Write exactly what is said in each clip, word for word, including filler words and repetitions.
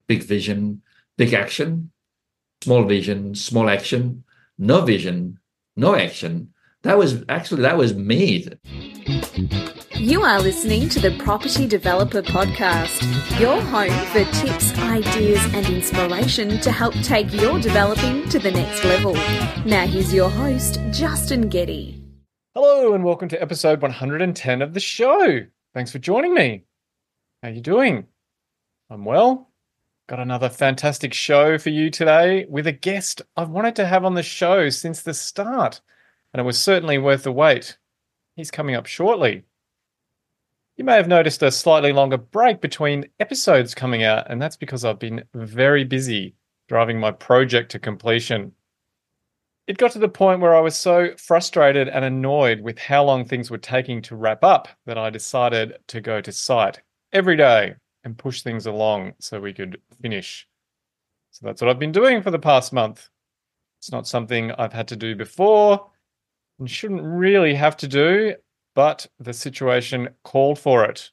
big vision, big action, small vision, small action, no vision, no action. That was actually, that was me. You are listening to the Property Developer Podcast, your home for tips, ideas, and inspiration to help take your developing to the next level. Now here's your host, Justin Getty. Hello and welcome to episode one hundred ten of the show. Thanks for joining me. How you doing? I'm well. Got another fantastic show for you today with a guest I've wanted to have on the show since the start, and it was certainly worth the wait. He's coming up shortly. You may have noticed a slightly longer break between episodes coming out, and that's because I've been very busy driving my project to completion. It got to the point where I was so frustrated and annoyed with how long things were taking to wrap up that I decided to go to site every day and push things along so we could finish. So that's what I've been doing for the past month. It's not something I've had to do before and shouldn't really have to do, but the situation called for it.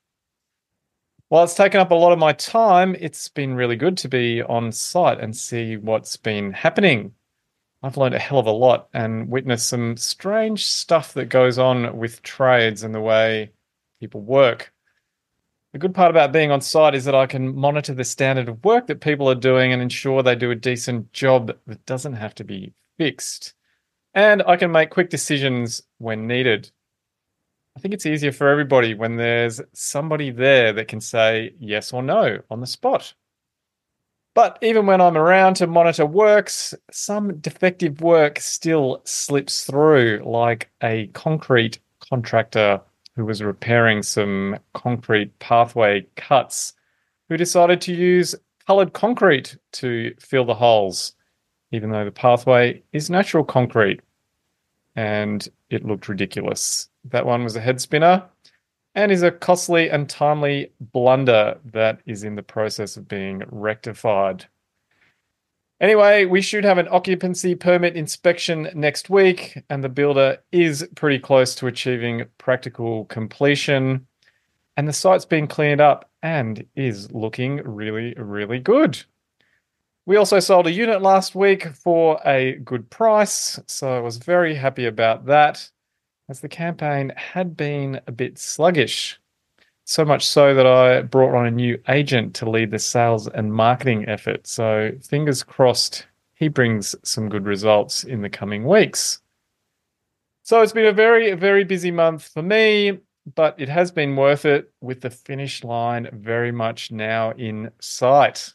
While it's taken up a lot of my time, it's been really good to be on site and see what's been happening. I've learned a hell of a lot and witnessed some strange stuff that goes on with trades and the way people work. The good part about being on site is that I can monitor the standard of work that people are doing and ensure they do a decent job that doesn't have to be fixed. And I can make quick decisions when needed. I think it's easier for everybody when there's somebody there that can say yes or no on the spot. But even when I'm around to monitor works, some defective work still slips through, like a concrete contractor who was repairing some concrete pathway cuts, who decided to use coloured concrete to fill the holes, even though the pathway is natural concrete. And it looked ridiculous. That one was a head spinner and is a costly and timely blunder that is in the process of being rectified. Anyway, we should have an occupancy permit inspection next week, and the builder is pretty close to achieving practical completion. And the site's been cleared up and is looking really, really good. We also sold a unit last week for a good price, so I was very happy about that, as the campaign had been a bit sluggish. So much so that I brought on a new agent to lead the sales and marketing effort. So fingers crossed he brings some good results in the coming weeks. So it's been a very, very busy month for me, but it has been worth it with the finish line very much now in sight.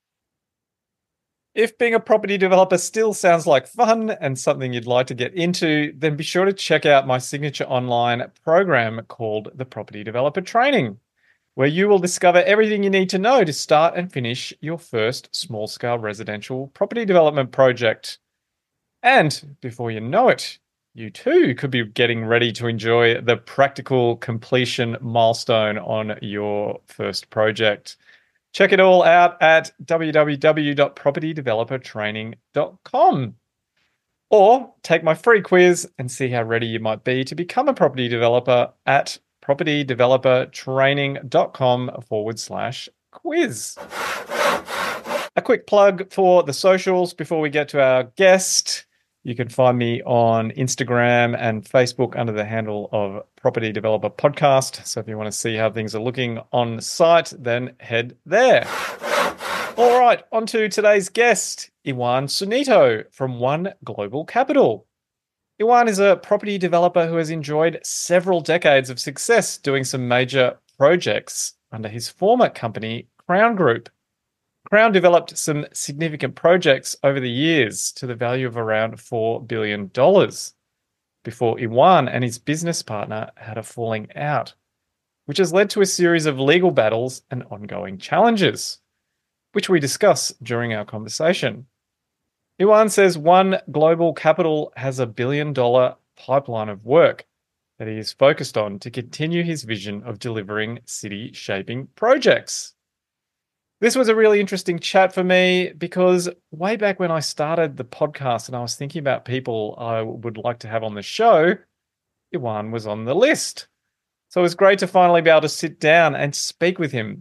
If being a property developer still sounds like fun and something you'd like to get into, then be sure to check out my signature online program called the Property Developer Training, where you will discover everything you need to know to start and finish your first small-scale residential property development project. And before you know it, you too could be getting ready to enjoy the practical completion milestone on your first project. Check it all out at w w w dot property developer training dot com. Or take my free quiz and see how ready you might be to become a property developer at property developer training dot com forward slash quiz. A quick plug for the socials before we get to our guest. You can find me on Instagram and Facebook under the handle of Property Developer Podcast. So if you want to see how things are looking on site, then head there. All right, on to today's guest, Iwan Sunito from One Global Capital. Iwan is a property developer who has enjoyed several decades of success doing some major projects under his former company, Crown Group. Crown developed some significant projects over the years to the value of around four billion dollars before Iwan and his business partner had a falling out, which has led to a series of legal battles and ongoing challenges, which we discuss during our conversation. Iwan says One Global Capital has a billion dollar pipeline of work that he is focused on to continue his vision of delivering city shaping projects. This was a really interesting chat for me because way back when I started the podcast and I was thinking about people I would like to have on the show, Iwan was on the list. So it was great to finally be able to sit down and speak with him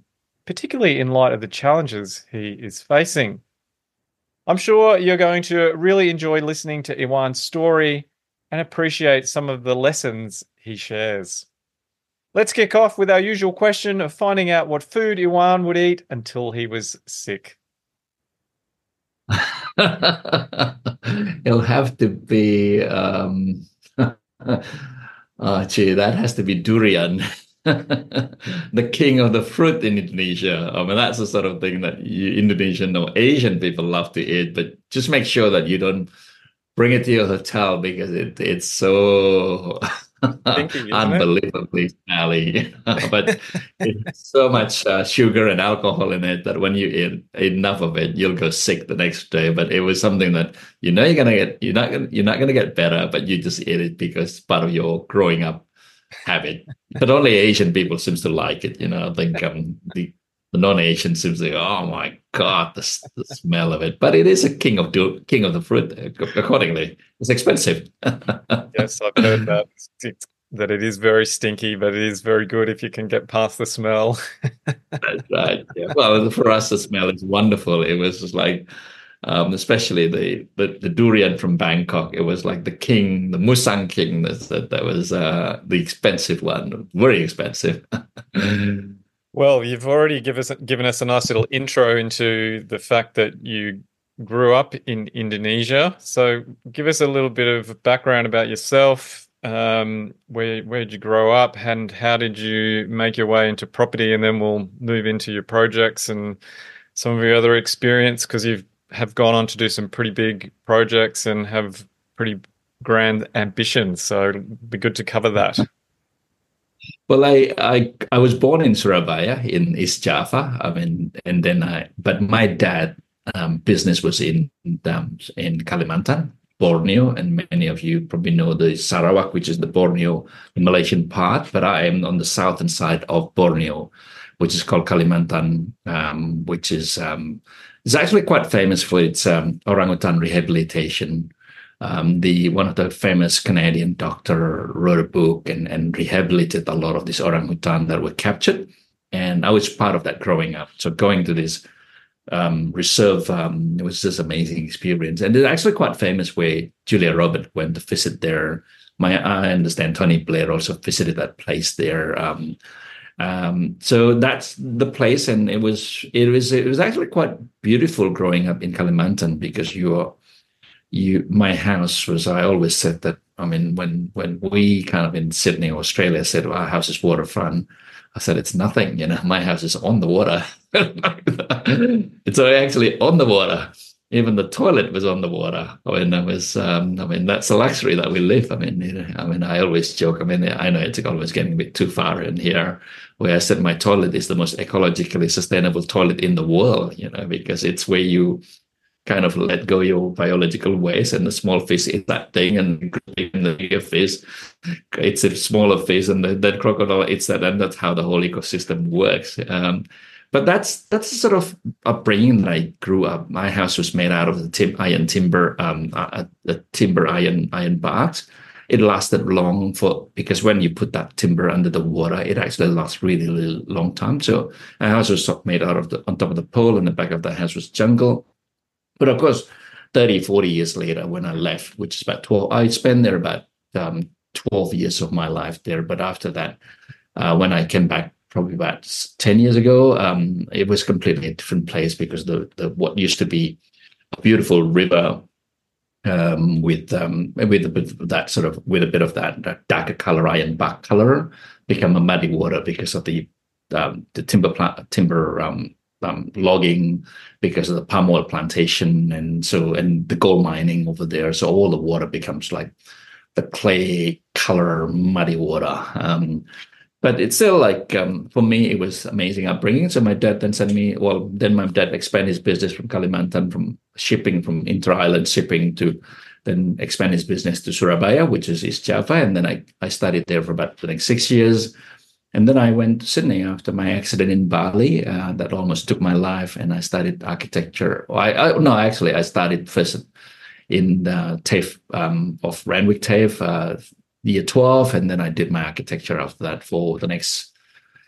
particularly in light of the challenges he is facing. I'm sure you're going to really enjoy listening to Iwan's story and appreciate some of the lessons he shares. Let's kick off with our usual question of finding out what food Iwan would eat until he was sick. It'll have to be, um, oh, gee, that has to be durian. The king of the fruit in Indonesia. I mean, that's the sort of thing that you Indonesian or Asian people love to eat, but just make sure that you don't bring it to your hotel because it it's so Stinky, unbelievably smelly. But it's so much uh, sugar and alcohol in it that when you eat enough of it, you'll go sick the next day. But it was something that you know you're gonna get you're not gonna you're not gonna get better, but you just eat it because it's part of your growing up habit. But only Asian people seems to like it. You know, I think um, the, the non-Asian seems to go, oh my God, the, the smell of it. But it is a king of do, king of the fruit. Accordingly, it's expensive. Yes, I've heard that it's, that it is very stinky, but it is very good if you can get past the smell. That's right. Yeah. Well, for us, the smell is wonderful. It was just like. Um, especially the, the the durian from Bangkok. It was like the king, the Musang king. That that was uh, the expensive one, very expensive. Well, you've already give us, given us a nice little intro into the fact that you grew up in Indonesia. So give us a little bit of background about yourself. Um, where where did you grow up, and how did you make your way into property? And then we'll move into your projects and some of your other experience, because you've have gone on to do some pretty big projects and have pretty grand ambitions. So it'd be good to cover that. Well, I, I I was born in Surabaya in East Java. I mean, and then I, but my dad um, business was in um, in Kalimantan, Borneo, and many of you probably know the Sarawak, which is the Borneo, the Malaysian part. But I am on the southern side of Borneo, which is called Kalimantan, um, which is um, it's actually quite famous for its um, orangutan rehabilitation. Um, the one of the famous Canadian doctor wrote a book and, and rehabilitated a lot of these orangutan that were captured, and I was part of that growing up. So going to this um, reserve, um, it was just an amazing experience, and it's actually quite famous where Julia Roberts went to visit there. My I understand Tony Blair also visited that place there. Um, Um, so that's the place, and it was it was it was actually quite beautiful growing up in Kalimantan, because you you my house was I always said that I mean when when we kind of in Sydney, Australia, said well, our house is waterfront, I said it's nothing, you know, my house is on the water. It's actually on the water. Even the toilet was on the water. I mean, that was, um, I mean, that's a luxury that we live. I mean, you know, I mean, I always joke. I mean, I know it's always getting a bit too far in here, where I said my toilet is the most ecologically sustainable toilet in the world, you know, because it's where you kind of let go your biological waste, and the small fish eat that thing, and the bigger fish, it's a smaller fish, and the, that crocodile eats that, and that's how the whole ecosystem works. Um, But that's that's the sort of upbringing that I grew up. My house was made out of the tim- iron timber, um, uh, the timber iron iron bars. It lasted long for because when you put that timber under the water, it actually lasts really, really long time. So our house was made out of the on top of the pole, and the back of the house was jungle. But of course, thirty, forty years later, when I left, which is about twelve, I spent there about um, twelve years of my life there. But after that, uh, when I came back, probably about ten years ago, um, it was completely a different place, because the, the what used to be a beautiful river um, with um, with a bit of that sort of with a bit of that, that darker color, iron bark color, become a muddy water because of the um, the timber plant, timber um, um, logging, because of the palm oil plantation, and so and the gold mining over there. So all the water becomes like the clay color, muddy water. Um, But it's still like, um, for me, it was amazing upbringing. So my dad then sent me, well, then my dad expanded his business from Kalimantan, from shipping, from inter-island shipping, to then expand his business to Surabaya, which is East Java. And then I, I studied there for about the next six years. And then I went to Sydney after my accident in Bali uh, that almost took my life. And I studied architecture. I, I No, actually, I started first in the TAFE um, of Randwick TAFE, uh, year twelve, and then I did my architecture after that for the next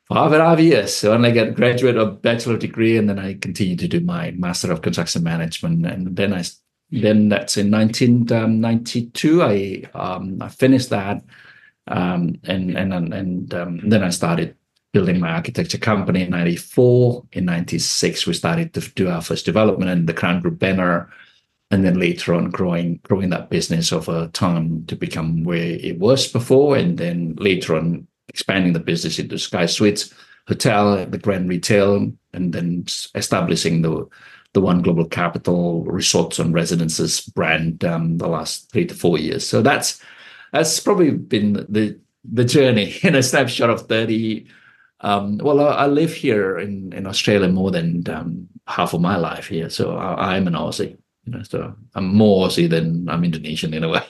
Five and a half years. So when I get graduate or bachelor degree, and then I continue to do my Master of Construction Management, and then I then that's in nineteen ninety-two. I um, I finished that, um, and and and um, then I started building my architecture company in ninety-four. In ninety-six, we started to do our first development in the Crown Group banner, and then later on growing growing that business over time to become where it was before, and then later on expanding the business into Sky Suites Hotel, the Grand Retail, and then establishing the the One Global Capital Resorts and Residences brand um, the last three to four years. So that's that's probably been the the journey in a snapshot of thirty. Um, well, I, I live here in, in Australia more than um, half of my life here, so I, I'm an Aussie. You know, so I'm more Aussie than I'm Indonesian in a way.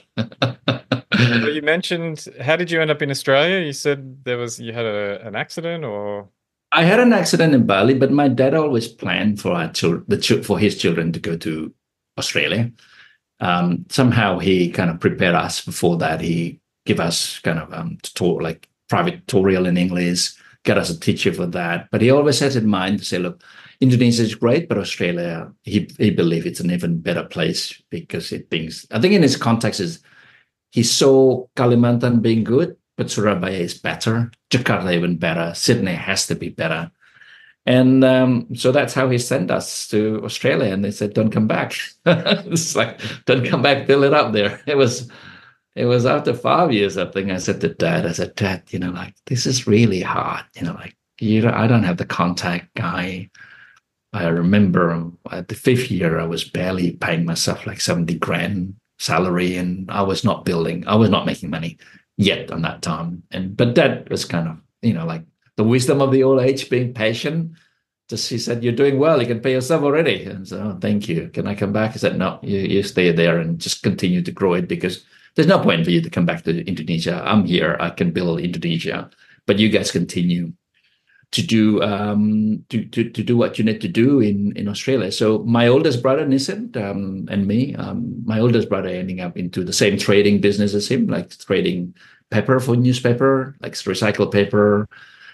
Well, you mentioned, how did you end up in Australia? You said there was you had a, an accident, or I had an accident in Bali, but my dad always planned for our children, the ch- for his children to go to Australia. Um, somehow he kind of prepared us before that. He gave us kind of um, tutor, like private tutorial in English, get us a teacher for that. But he always has in mind to say, look, Indonesia is great, but Australia, he he believes it's an even better place because it thinks, I think in his context is he saw Kalimantan being good, but Surabaya is better, Jakarta even better, Sydney has to be better. And um, so that's how he sent us to Australia. And they said, don't come back. It's like, don't come back, build it up there. It was it was after five years, I think I said to Dad, I said, Dad, you know, like, this is really hard. You know, like, you know, I don't have the contact guy. I remember at the fifth year, I was barely paying myself like seventy grand salary, and I was not building, I was not making money yet on that time. And but that was kind of, you know, like the wisdom of the old age, being patient. Just he said, you're doing well, you can pay yourself already. And so, oh, thank you. Can I come back? I said, no, you, you stay there and just continue to grow it, because there's no point for you to come back to Indonesia. I'm here, I can build Indonesia, but you guys continue to do um, to, to to do what you need to do in, in Australia. So my oldest brother Nissan um, and me, um, my oldest brother ending up into the same trading business as him, like trading paper for newspaper, like recycled paper,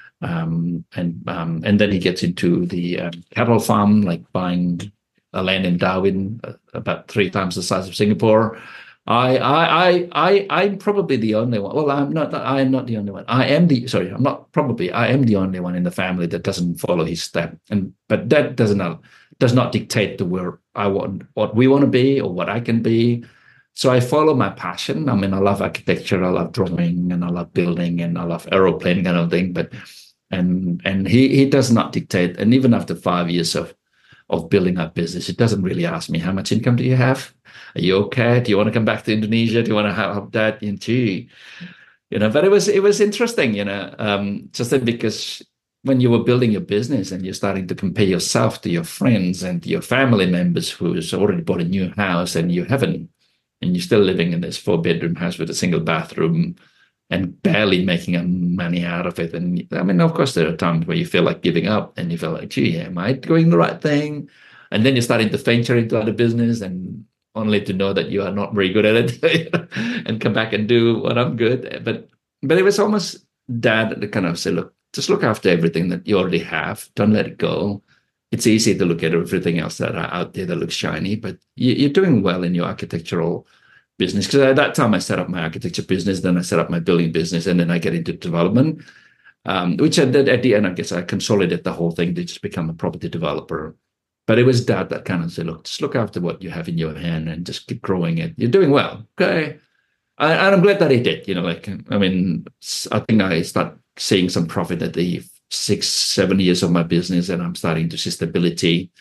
um, and um, and then he gets into the um, cattle farm, like buying a land in Darwin, uh, about three times the size of Singapore. I, I, I, I, I'm probably the only one. Well, I'm not. I am not the only one. I am the. Sorry, I'm not. Probably, I am the only one in the family that doesn't follow his step. And but that does not does not dictate to where I want, what we want to be, or what I can be. So I follow my passion. I mean, I love architecture, I love drawing, and I love building, and I love aeroplane kind of thing. But and and he he does not dictate. And even after five years of of building up business, it doesn't really ask me, how much income do you have? Are you okay? Do you want to come back to Indonesia? Do you want to have that in tea? You know, but it was it was interesting, you know, um, just that because when you were building your business and you're starting to compare yourself to your friends and your family members who's already bought a new house and you haven't, and you're still living in this four bedroom house with a single bathroom and barely making money out of it. And I mean, of course, there are times where you feel like giving up and you feel like, gee, am I doing the right thing? And then you're starting to venture into other business, and only to know that you are not very good at it and come back and do what I'm good at. But but it was almost Dad that kind of said, look, just look after everything that you already have. Don't let it go. It's easy to look at everything else that are out there that looks shiny, but you, you're doing well in your architectural business. Because at that time, I set up my architecture business, then I set up my building business, and then I get into development, um, which I did at the end. I guess I consolidated the whole thing to just become a property developer. But it was Dad that kind of said, look, just look after what you have in your hand and just keep growing it. You're doing well. Okay. I, and I'm glad that he did. You know, like, I mean, I think I start seeing some profit at the six, seven years of my business, and I'm starting to see stability.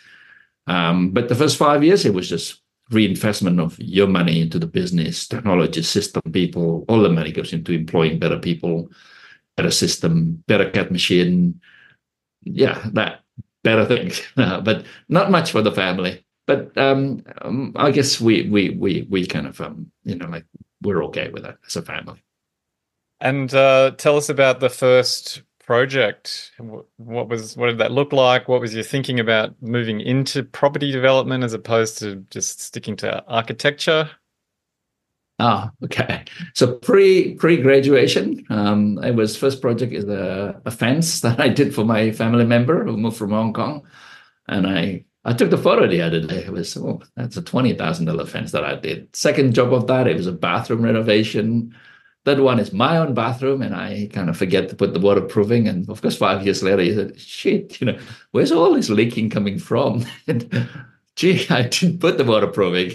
Um, but the first five years, it was just reinvestment of your money into the business, technology, system, people. All the money goes into employing better people, better system, better cat machine. Yeah, that. Better things, uh, but not much for the family. But um, um, I guess we we we we kind of um, you know, like, we're okay with that as a family. And uh, tell us about the first project. What was what did that look like? What was your thinking about moving into property development as opposed to just sticking to architecture? Oh, okay. So pre pre graduation, um, it was first project is a, a fence that I did for my family member who moved from Hong Kong, and I I took the photo the other day. It was oh, that's a twenty thousand dollar fence that I did. Second job of that, it was a bathroom renovation. Third one is my own bathroom, and I kind of forget to put the waterproofing. And of course, five years later, you said, "Shit, you know, where's all this leaking coming from?" And, gee, I didn't put the waterproofing.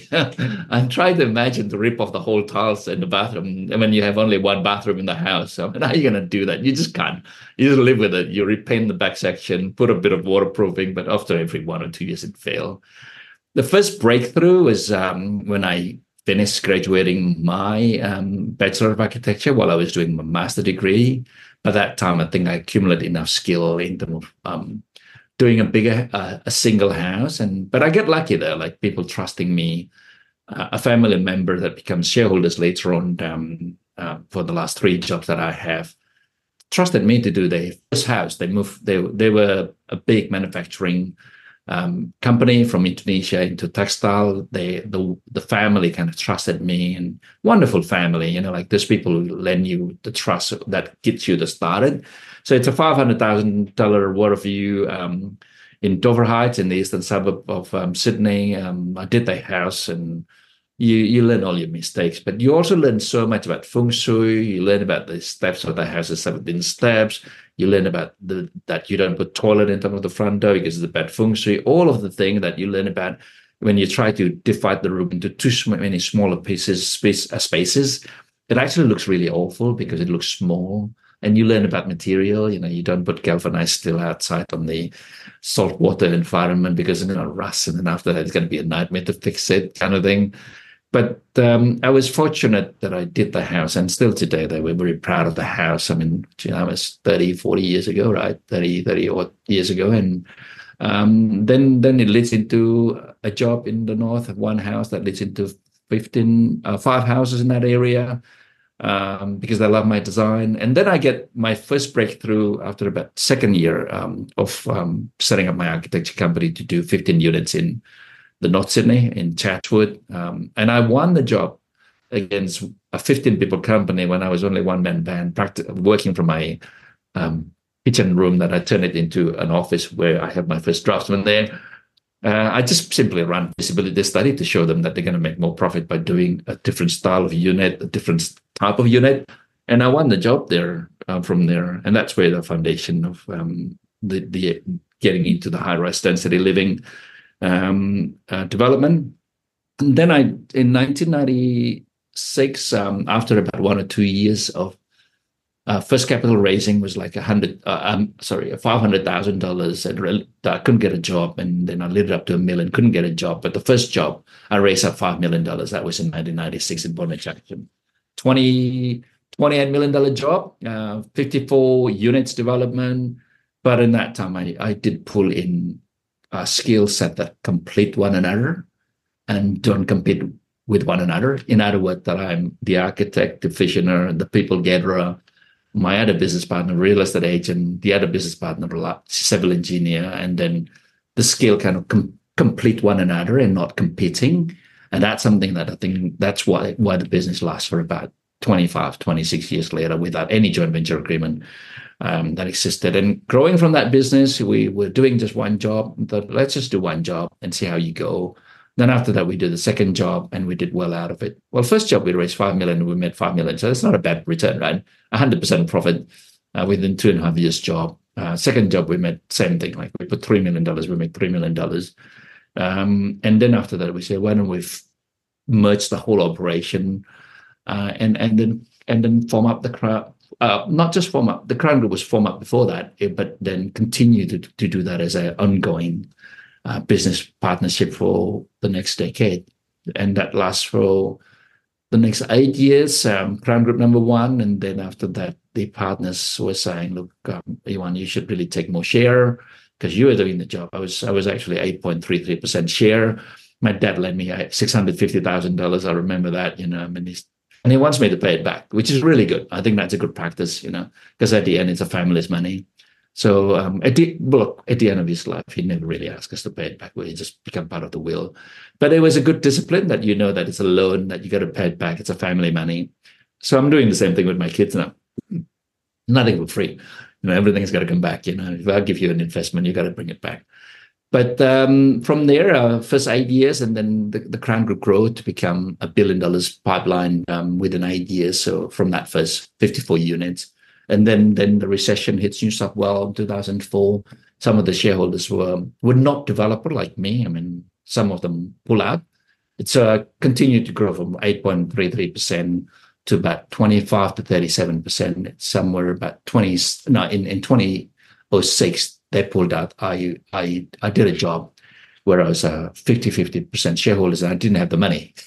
I tried to imagine to rip off the whole tiles in the bathroom. I mean, you have only one bathroom in the house. So I mean, how are you going to do that? You just can't. You just live with it. You repaint the back section, put a bit of waterproofing, but after every one or two years, it failed. The first breakthrough was um, when I finished graduating my um, Bachelor of Architecture while I was doing my master degree. By that time, I think I accumulated enough skill in terms of um, doing a bigger, uh, a single house. And but I get lucky there, like people trusting me, uh, a family member that becomes shareholders later on um, uh, for the last three jobs that I have, trusted me to do their first house. They moved, they, they were a big manufacturing um, company from Indonesia into textile. They, the, the family kind of trusted me, and wonderful family, you know, like those people who lend you the trust that gets you to started. So it's a five hundred thousand dollars Waterview um, in Dover Heights in the eastern suburb of um, Sydney. Um, I did the house, and you you learn all your mistakes, but you also learn so much about feng shui. You learn about the steps of the house, the seventeen steps. You learn about the that you don't put toilet in front of the front door because it's a bad feng shui. All of the things that you learn about when you try to divide the room into too many smaller pieces, space, uh, spaces, it actually looks really awful because it looks small. And you learn about material. You know, you don't put galvanized steel outside on the saltwater environment because it's going to rust, and then after that, it's going to be a nightmare to fix it, kind of thing. But um, I was fortunate that I did the house, and still today, they were very proud of the house. I mean, you know, it was thirty, forty years ago, right? thirty, thirty odd years ago. And um, then, then it leads into a job in the north, one house that leads into fifteen, uh, five houses in that area. Um, because I love my design. And then I get my first breakthrough after about second year um, of um, setting up my architecture company to do fifteen units in the North Sydney, in Chatswood. Um, and I won the job against a fifteen people company when I was only one man band, practice, working from my um, kitchen room that I turned it into an office where I have my first draftsman there. Uh, I just simply run feasibility study to show them that they're going to make more profit by doing a different style of unit, a different type of unit. And I won the job there uh, from there. And that's where the foundation of um, the, the getting into the high-rise density living um, uh, development. And then I, in nineteen ninety-six, um, after about one or two years of Uh, first capital raising was like a hundred, uh, um, sorry, five hundred thousand dollars. I couldn't get a job, and then I lit it up to a million. Couldn't get a job, but the first job I raised up five million dollars. That was in nineteen ninety-six in Bondi Junction. twenty, twenty-eight million dollar job, uh, fifty-four units development. But in that time, I I did pull in a skill set that complete one another and don't compete with one another. In other words, that I'm the architect, the visionary, the people gatherer. My other business partner, real estate agent, the other business partner, civil engineer, and then the skill kind of com- complete one another and not competing. And that's something that I think that's why, why the business lasts for about twenty-five, twenty-six years later without any joint venture agreement um, that existed. And growing from that business, we were doing just one job. Thought, let's just do one job and see how you go. Then after that, we did the second job, and we did well out of it. Well, first job, we raised five million, and we made five million. So that's not a bad return, right? one hundred percent profit uh, within two and a half years job. Uh, second job, we made same thing. Like we put three million dollars, we made three million dollars. Um, and then after that, we said, why don't we f- merge the whole operation uh, and, and then and then form up the crowd. Uh, not just form up, the Crown Group was formed up before that, but then continue to, to do that as an ongoing Uh, business partnership for the next decade. And that lasts for the next eight years, um, Crown Group number one. And then after that, the partners were saying, look, um, Iwan, you should really take more share because you were doing the job. I was I was actually eight point three three percent share. My dad lent me six hundred fifty thousand dollars. I remember that, you know, I mean, he's, and he wants me to pay it back, which is really good. I think that's a good practice, you know, because at the end, it's a family's money. So um, at the look, at the end of his life, he never really asked us to pay it back. We just become part of the will. But it was a good discipline that you know that it's a loan, that you got to pay it back. It's a family money. So I'm doing the same thing with my kids now. Nothing for free. You know, everything's got to come back. You know, if I give you an investment, you got to bring it back. But um, from there, uh, first eight years, and then the, the Crown Group grew to become a billion dollars pipeline um, within eight years. So from that first fifty-four units. And then, then the recession hits New South Wales in two thousand four. Some of the shareholders were were not developer like me. I mean, some of them pull out. It's uh, continued to grow from eight point three three percent to about twenty-five to thirty-seven percent. It's somewhere about twenty. No, in, in twenty oh six, they pulled out. I I I did a job where I was a fifty fifty percent shareholders, and I didn't have the money.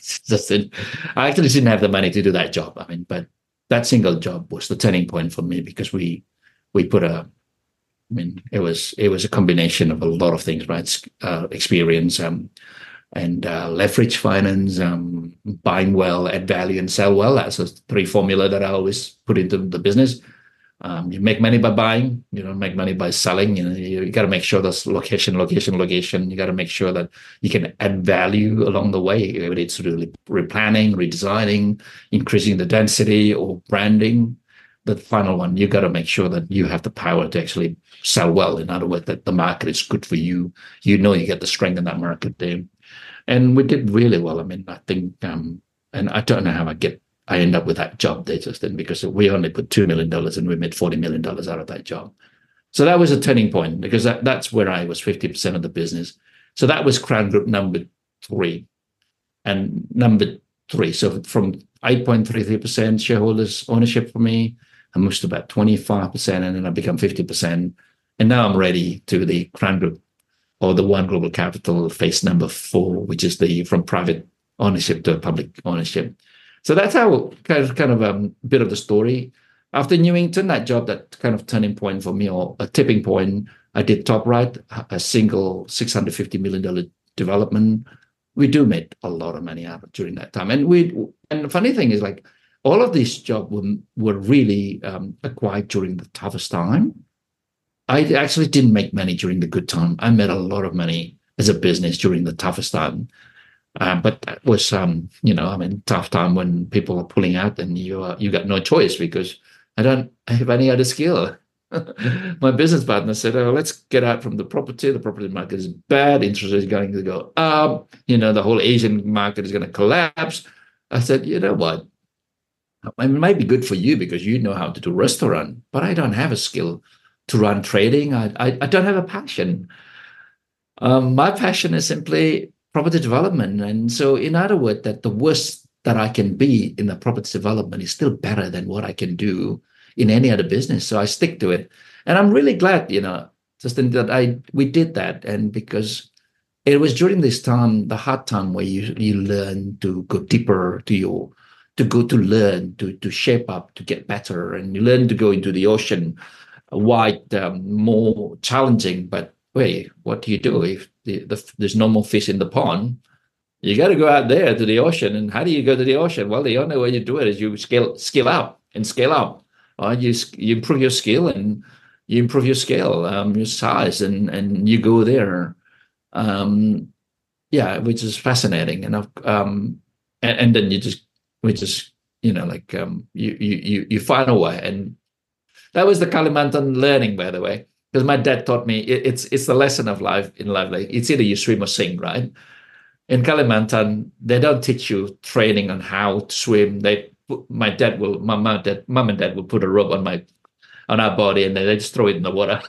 I actually didn't have the money to do that job. I mean, but that single job was the turning point for me, because we we put a, I mean, it was it was a combination of a lot of things, right? Uh, experience um, and uh, leverage finance, um, buying well, add value, and sell well. That's a three formula that I always put into the business. Um, you make money by buying. You don't make money by selling. You know, you, you got to make sure that's location, location, location. You got to make sure that you can add value along the way. Whether it's really replanning, redesigning, increasing the density, or branding. The final one, you got to make sure that you have the power to actually sell well. In other words, that the market is good for you. You know, you get the strength in that market there, and we did really well. I mean, I think, um, and I don't know how I get. I end up with that job there just then, because we only put two million dollars and we made forty million dollars out of that job. So that was a turning point, because that, that's where I was fifty percent of the business. So that was Crown Group number three. And number three, so from eight point three three percent shareholders ownership for me, I moved to about twenty-five percent, and then I become fifty percent. And now I'm ready to the Crown Group, or the One Global Capital phase number four, which is the from private ownership to public ownership. So that's how kind of kind of a um, bit of the story. After Newington, that job, that kind of turning point for me, or a tipping point, I did TopRight, a single six hundred fifty million dollars development. We do make a lot of money out of during that time. And we and the funny thing is, like, all of these jobs were, were really um, acquired during the toughest time. I actually didn't make money during the good time. I made a lot of money as a business during the toughest time. Uh, but that was, um, you know, I mean, tough time when people are pulling out, and you uh, you got no choice, because I don't have any other skill. My business partner said, "Oh, let's get out from the property. The property market is bad. Interest is going to go up. You know, the whole Asian market is going to collapse." I said, "You know what? It might be good for you because you know how to do restaurant, but I don't have a skill to run trading. I I, I don't have a passion. Um, my passion is simply property development. And so, in other words, that the worst that I can be in the property development is still better than what I can do in any other business. So I stick to it. And I'm really glad, you know, Justin, that I we did that. And because it was during this time, the hard time, where you you learn to go deeper to your, to go to learn, to to shape up, to get better. And you learn to go into the ocean, wide, um, more challenging. But wait, what do you do if the, the, there's no more fish in the pond? You got to go out there to the ocean. And how do you go to the ocean? Well, the only way you do it is you scale scale up and scale up. Uh, you you improve your skill, and you improve your scale, um, your size, and and you go there. Um, yeah, which is fascinating. And um, and, and then you just we just you know like um, you you you find a way. And that was the Kalimantan learning, by the way. Because my dad taught me, it, it's it's the lesson of life in life. Like, it's either you swim or sing, right? In Kalimantan, they don't teach you training on how to swim. They, my dad will, my mom, dad, mom and dad will put a rope on my, on our body, and then they just throw it in the water,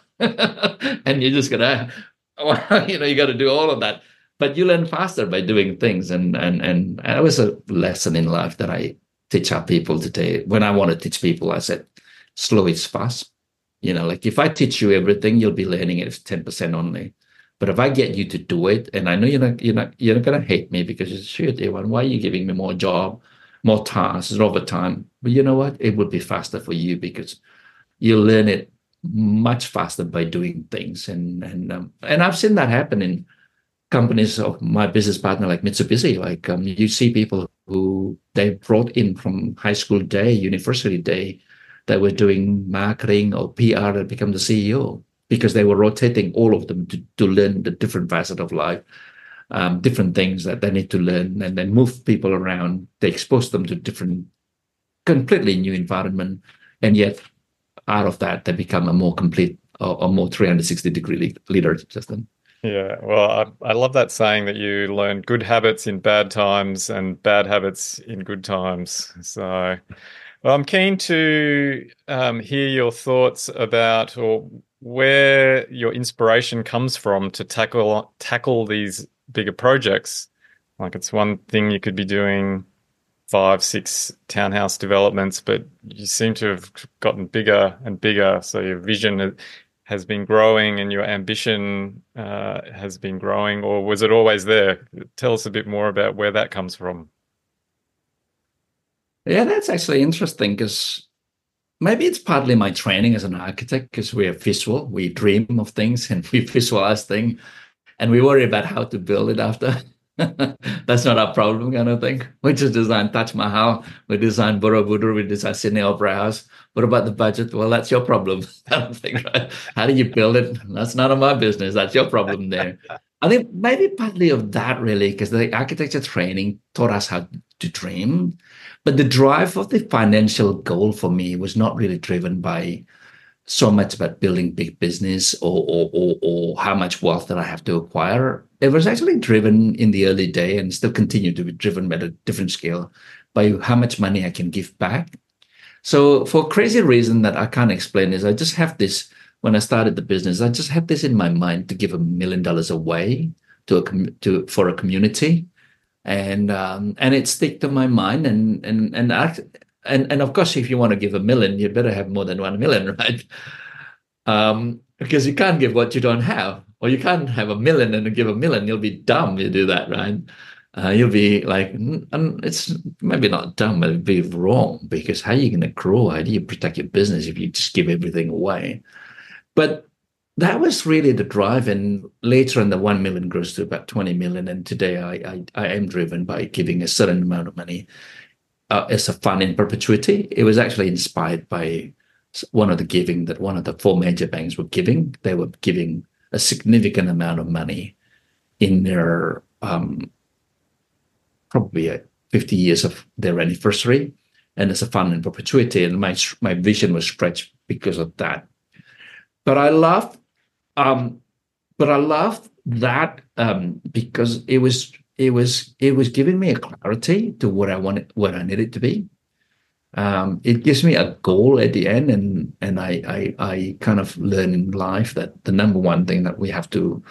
and you're just gonna, you know, you got to do all of that. But you learn faster by doing things, and and and that was a lesson in life that I teach our people today. When I want to teach people, I said, slow is fast. You know, like, if I teach you everything, you'll be learning it ten percent only. But if I get you to do it, and I know you're not, you're not, you're not going to hate me, because it's shit, Ewan, why are you giving me more job, more tasks, overtime? But you know what? It would be faster for you, because you learn it much faster by doing things. And and um, and I've seen that happen in companies of my business partner, like Mitsubishi. Like, um, you see people who they brought in from high school day, university day, that were doing marketing or P R that become the C E O. because they were rotating all of them to, to learn the different facet of life, um, different things that they need to learn, and then move people around. They expose them to different, completely new environment, and yet out of that, they become a more complete or, or more three hundred sixty degree leader system. Yeah, well, I, I love that saying that you learn good habits in bad times and bad habits in good times. So well, I'm keen to um, hear your thoughts about or where your inspiration comes from to tackle tackle these bigger projects. Like, it's one thing you could be doing five, six townhouse developments, but you seem to have gotten bigger and bigger. So your vision has been growing and your ambition uh, has been growing, or was it always there? Tell us a bit more about where that comes from. Yeah, that's actually interesting, because maybe it's partly my training as an architect, because we are visual. We dream of things and we visualize things, and we worry about how to build it after. That's not our problem, kind of thing. We just design Taj Mahal, we design Borobudur, we design Sydney Opera House. What about the budget? Well, that's your problem. I don't think, right? How do you build it? That's none of my business. That's your problem there. I think maybe partly of that, really, because the architecture training taught us how to dream. But the drive of the financial goal for me was not really driven by so much about building big business or, or, or, or how much wealth that I have to acquire. It was actually driven in the early day, and still continue to be driven at a different scale, by how much money I can give back. So for a crazy reason that I can't explain is I just have this, when I started the business, I just had this in my mind to give a million dollars away to a to for a community. And um, and it stick to my mind, and and and I, and and of course, if you want to give a million, you better have more than one million, right? Um, because you can't give what you don't have, or you can't have a million and give a million. You'll be dumb. You do that, right? Uh, you'll be like, and it's maybe not dumb, but it'd be wrong, because how are you going to grow? How do you protect your business if you just give everything away? But that was really the drive, and later on, the one million grows to about twenty million. And today, I I, I am driven by giving a certain amount of money uh, as a fund in perpetuity. It was actually inspired by one of the giving that one of the four major banks were giving. They were giving a significant amount of money in their um, probably uh, fifty years of their anniversary, and as a fund in perpetuity. And my my vision was stretched because of that. But I love. Um, but I loved that um, because it was it was it was giving me a clarity to what I wanted, what I needed to be. Um, it gives me a goal at the end, and and I, I I kind of learn in life that the number one thing that we have to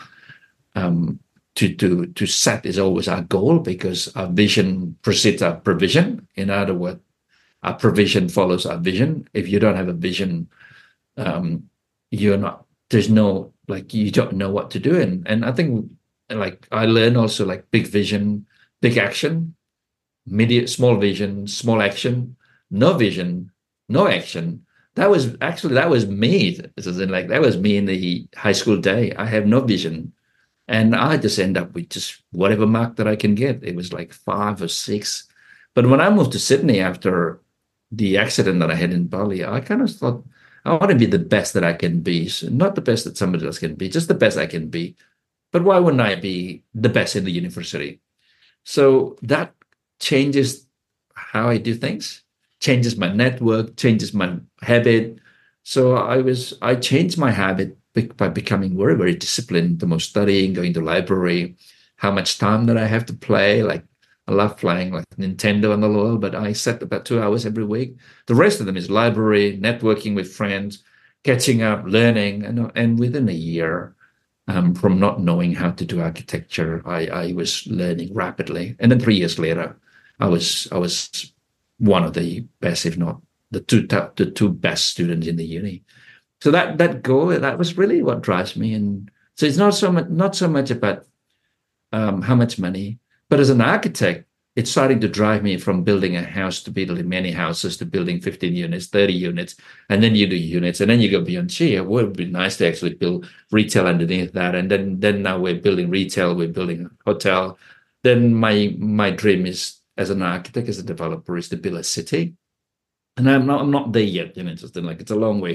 um, to to to set is always our goal, because our vision precedes our provision. In other words, our provision follows our vision. If you don't have a vision, um, you're not. There's no, like, you don't know what to do. And and I think, like, I learned also, like, big vision, big action, medium, small vision, small action, no vision, no action. That was actually, that was me. As in, like, that was me in the high school day. I have no vision. And I just end up with just whatever mark that I can get. It was like five or six. But when I moved to Sydney after the accident that I had in Bali, I kind of thought, I want to be the best that I can be. So not the best that somebody else can be, just the best I can be. But why wouldn't I be the best in the university? So that changes how I do things, changes my network, changes my habit. So I was, I changed my habit by becoming very, very disciplined in terms of studying, going to library, how much time that I have to play. Like, I love playing like Nintendo and all that, but I set about two hours every week. The rest of them is library, networking with friends, catching up, learning. And, and within a year, um, from not knowing how to do architecture, I, I was learning rapidly. And then three years later, I was I was one of the best, if not the two top, the two best students in the uni. So that that goal, that was really what drives me. And so it's not so much not so much about um, how much money. But as an architect, it's starting to drive me from building a house to building many houses to building fifteen units, thirty units, and then you do units, and then you go beyond, gee, it would be nice to actually build retail underneath that. And then, then now we're building retail, we're building a hotel. Then my my dream is, as an architect, as a developer, is to build a city. And I'm not I'm not there yet, you know, just like, it's a long way.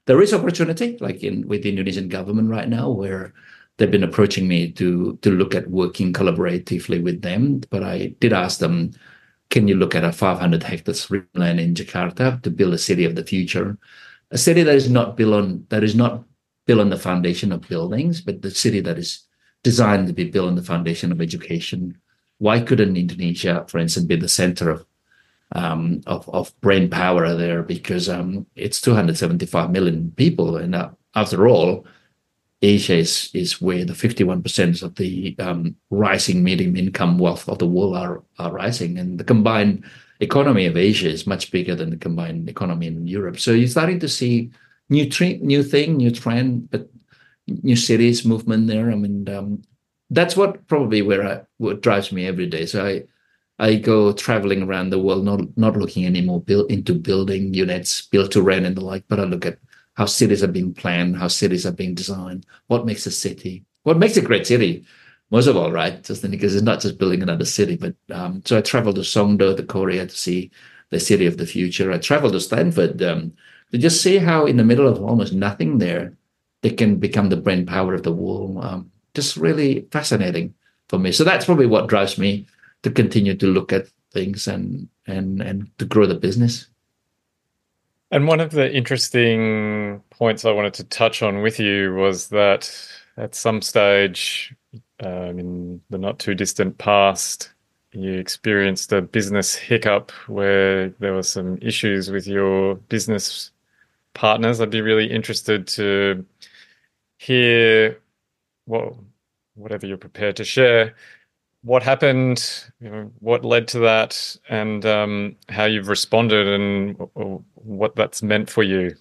there is opportunity, like in with the Indonesian government right now, where they've been approaching me to to look at working collaboratively with them. But I did ask them, can you look at a five hundred hectares land in Jakarta to build a city of the future, a city that is not built on that is not built on the foundation of buildings, but the city that is designed to be built on the foundation of education. Why couldn't Indonesia, for instance, be the center of um, of, of brain power there? Because um, it's two hundred seventy-five million people, and uh, after all, Asia is is where the fifty-one percent of the um, rising medium income wealth of the world are are rising, and the combined economy of Asia is much bigger than the combined economy in Europe. So you're starting to see new tre- new thing, new trend, but new cities movement there. I mean, um, that's what probably where I, what drives me every day. So I I go traveling around the world, not not looking anymore built into building units, built to rent and the like, but I look at how cities are being planned, how cities are being designed, what makes a city, what makes a great city, most of all, right? Just because it's not just building another city, but um, so I traveled to Songdo, to Korea, to see the city of the future. I traveled to Stanford um, to just see how in the middle of almost nothing there, they can become the brain power of the world. Um, just really fascinating for me. So that's probably what drives me to continue to look at things and and and to grow the business. And one of the interesting points I wanted to touch on with you was that at some stage um, in the not too distant past, you experienced a business hiccup where there were some issues with your business partners. I'd be really interested to hear, well, whatever you're prepared to share, what happened, you know, what led to that, and um, how you've responded and what that's meant for you.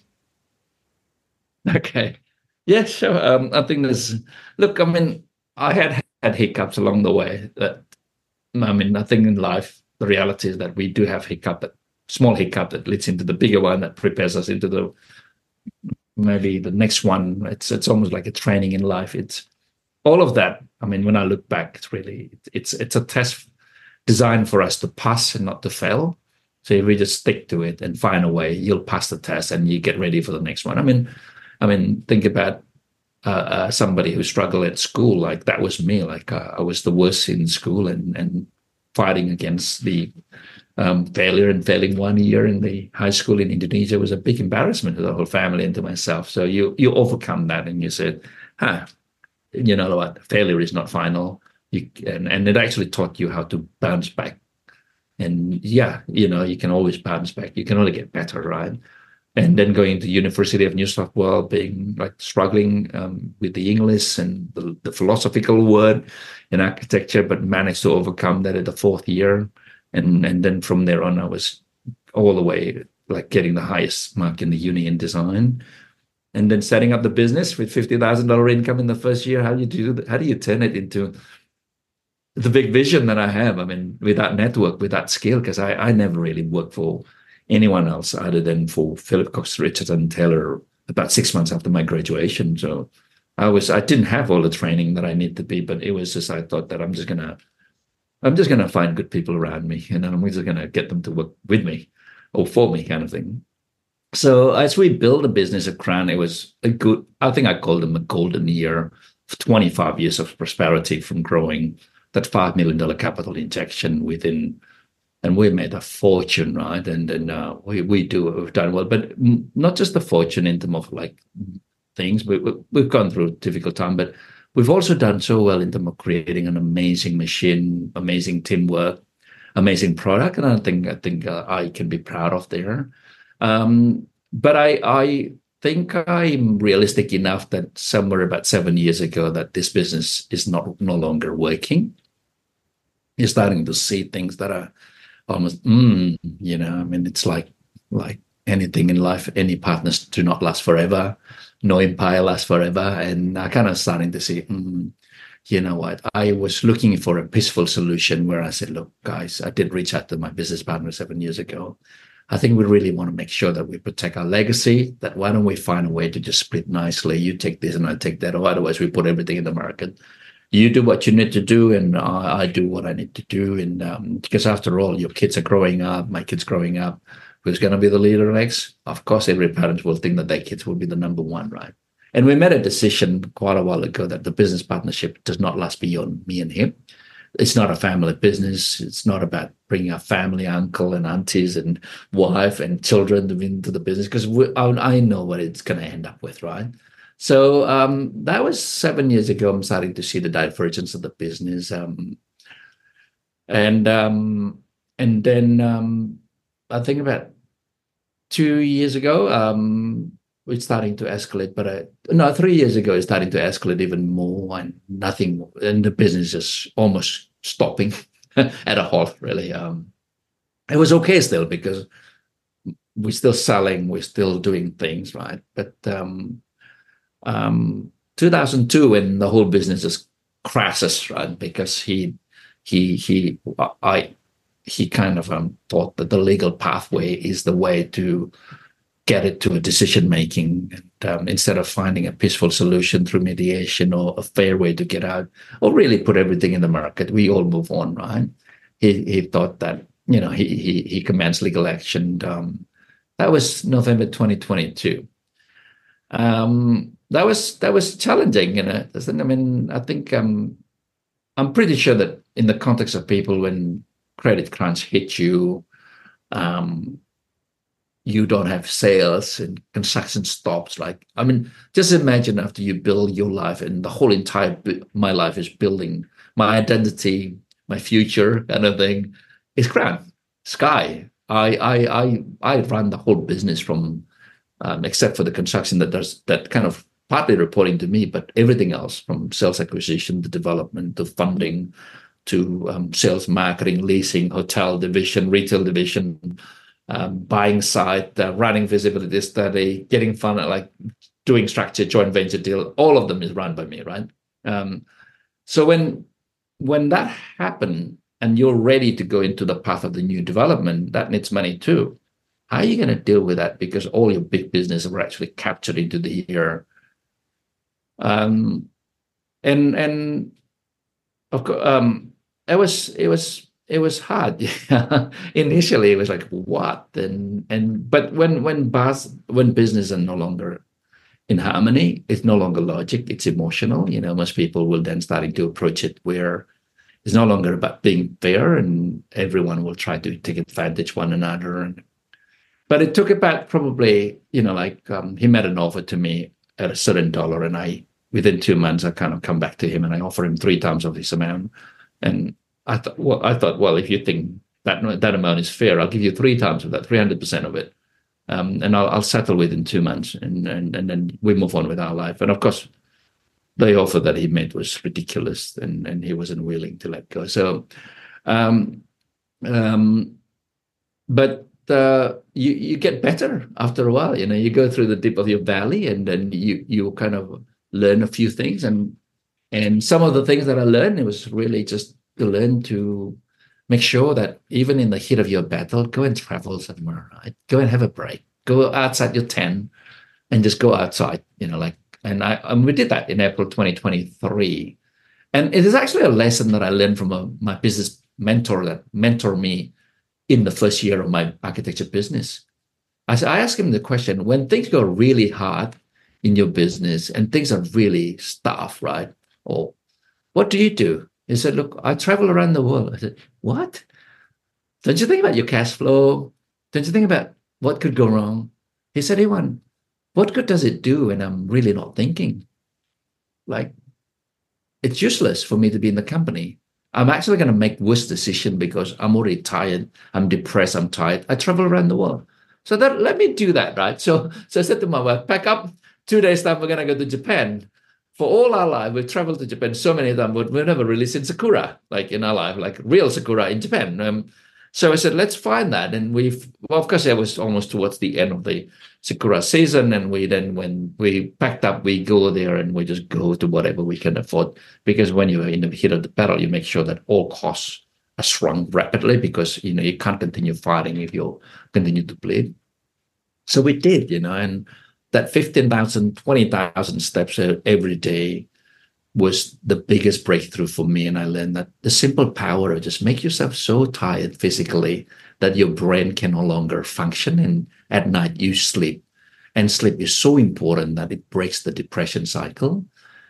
Okay. Yeah, sure. Um, I think there's, look, I mean, I had had hiccups along the way. That, I mean, I think in life, the reality is that we do have hiccup, that small hiccup that leads into the bigger one that prepares us into the, maybe the next one. It's, it's almost like a training in life. It's, all of that, I mean, when I look back, it's really, it's it's a test designed for us to pass and not to fail. So if we just stick to it and find a way, you'll pass the test and you get ready for the next one. I mean, I mean, think about uh, uh, somebody who struggled at school. Like that was me. Like uh, I was the worst in school, and and fighting against the um, failure and failing one year in the high school in Indonesia was a big embarrassment to the whole family and to myself. So you you overcome that, and you said, huh. You know what, failure is not final. You, and, and it actually taught you how to bounce back. And yeah, you know, you can always bounce back. You can only get better, right? And then going to University of New South Wales, being like struggling um, with the English and the, the philosophical word in architecture, but managed to overcome that at the fourth year. And, and then from there on, I was all the way like getting the highest mark in the uni in design. And then setting up the business with fifty thousand dollars income in the first year. How do you do that? How do you turn it into the big vision that I have? I mean, with that network, with that skill, because I, I never really worked for anyone else other than for Philip Cox Richardson Taylor about six months after my graduation. So I was, I didn't have all the training that I need to be, but it was just, I thought that I'm just going to, I'm just going to find good people around me, and I'm just going to get them to work with me or for me kind of thing. So as we built a business at Crown, it was a good, I think I called them a golden year, twenty-five years of prosperity from growing that five million dollars capital injection within, and we made a fortune, right? And then uh, we, we do, we've done well, but not just the fortune in terms of like things, we, we, we've gone through a difficult time, but we've also done so well in terms of creating an amazing machine, amazing teamwork, amazing product. And I think, I think uh, I can be proud of there. Um, but I, I think I'm realistic enough that somewhere about seven years ago that this business is not no longer working. You're starting to see things that are almost, mm, you know, I mean, it's like like anything in life, any partners do not last forever. No empire lasts forever. And I kind of starting to see, mm, you know what, I was looking for a peaceful solution where I said, look, guys, I did reach out to my business partner seven years ago. I think we really want to make sure that we protect our legacy, that why don't we find a way to just split nicely? You take this and I take that, or otherwise we put everything in the market. You do what you need to do, and I, I do what I need to do. And um, because after all, your kids are growing up, my kids growing up, who's going to be the leader next? Of course, every parent will think that their kids will be the number one, right? And we made a decision quite a while ago that the business partnership does not last beyond me and him. It's not a family business. It's not about bringing a family, uncle and aunties and wife and children into the business, because I know what it's going to end up with, right? So um, that was seven years ago. I'm starting to see the divergence of the business. Um, and um, and then um, I think about two years ago, um, it's starting to escalate. But I, no, three years ago, it's starting to escalate even more, and nothing, and the business is almost stopping at a halt, really. Um, it was okay still because we're still selling, we're still doing things, right? But um, um, two thousand two, when the whole business just crashes, right? Because he, he, he, I, he kind of um, thought that the legal pathway is the way to get it to a decision making, and, um, instead of finding a peaceful solution through mediation or a fair way to get out, or really put everything in the market. We all move on, right? He he thought that, you know, he he he commenced legal action. Um, that was November twenty twenty-two. Um, that was that was challenging, you know. I mean, I think um, I'm pretty sure that in the context of people, when credit crunch hit you, um, you don't have sales and construction stops. Like, I mean, just imagine after you build your life, and the whole entire, my life is building my identity, my future kind of thing, is ground, sky. I, I, I, I run the whole business from, um, except for the construction that does that kind of partly reporting to me, but everything else from sales acquisition to development to funding to um, sales, marketing, leasing, hotel division, retail division, Um, buying side, uh, running visibility study, getting fun, like doing structured joint venture deal. All of them is run by me, right? Um, so when when that happened and you're ready to go into the path of the new development, that needs money too. How are you going to deal with that? Because all your big business are actually captured into the year. Um, and and of course, um, it was it was. It was hard. Initially, it was like, what? And and but when when buzz, when business are no longer in harmony, it's no longer logic, it's emotional. You know, most people will then starting to approach it where it's no longer about being fair, and everyone will try to take advantage of one another. And but it took about probably, you know, like um, he made an offer to me at a certain dollar, and I within two months I kind of come back to him and I offer him three times of this amount. And I thought, well, I thought, well, if you think that that amount is fair, I'll give you three times of that, three hundred percent of it, um, and I'll, I'll settle within two months, and, and and then we move on with our life. And of course, the offer that he made was ridiculous, and, and he wasn't willing to let go. So, um, um, but uh, you you get better after a while. You know, you go through the dip of your valley, and then you you kind of learn a few things, and and some of the things that I learned, it was really just to learn to make sure that even in the heat of your battle, go and travel somewhere, right? Go and have a break. Go outside your tent and just go outside, you know, like, and I, and we did that in April twenty twenty-three. And it is actually a lesson that I learned from a, my business mentor that mentored me in the first year of my architecture business. I, I asked him the question, when things go really hard in your business and things are really tough, right? Or what do you do? He said, look, I travel around the world. I said, what? Don't you think about your cash flow? Don't you think about what could go wrong? He said, Ewan, what good does it do when I'm really not thinking? Like, it's useless for me to be in the company. I'm actually going to make worse decision because I'm already tired. I'm depressed. I'm tired. I travel around the world. So that let me do that, right? So, so I said to my wife, pack up. Two days time, we're going to go to Japan. For all our life, we've traveled to Japan so many times, but we've never really seen sakura, like in our life, like real sakura in Japan. Um, so I said, let's find that. And we've, well, of course, it was almost towards the end of the sakura season. And we then, when we packed up, we go there and we just go to whatever we can afford. Because when you're in the heat of the battle, you make sure that all costs are shrunk rapidly, because, you know, you can't continue fighting if you continue to bleed. So we did, you know, and that fifteen thousand, twenty thousand steps every day was the biggest breakthrough for me. And I learned that the simple power of just make yourself so tired physically that your brain can no longer function. And at night you sleep. And sleep is so important that it breaks the depression cycle.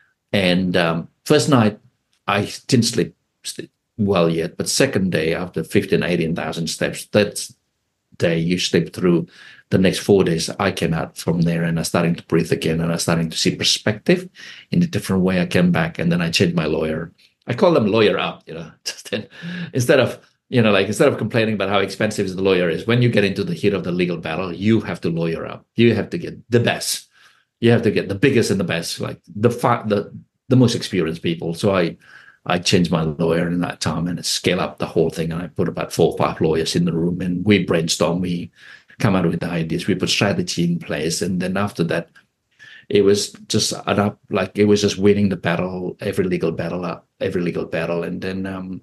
And um, first night, I didn't sleep, sleep well yet. But second day, after fifteen, eighteen thousand steps, that day you sleep through. The next four days, I came out from there and I starting to breathe again, and I starting to see perspective in a different way. I came back, and then I changed my lawyer. I call them lawyer up, you know, just then, instead of, you know, like instead of complaining about how expensive the lawyer is, when you get into the heat of the legal battle, you have to lawyer up. You have to get the best. You have to get the biggest and the best, like the the the most experienced people. So I I changed my lawyer in that time and scale up the whole thing. And I put about four or five lawyers in the room, and we brainstorm. We come out with the ideas. We put strategy in place, and then after that, it was just up like it was just winning the battle, every legal battle up, every legal battle, and then um,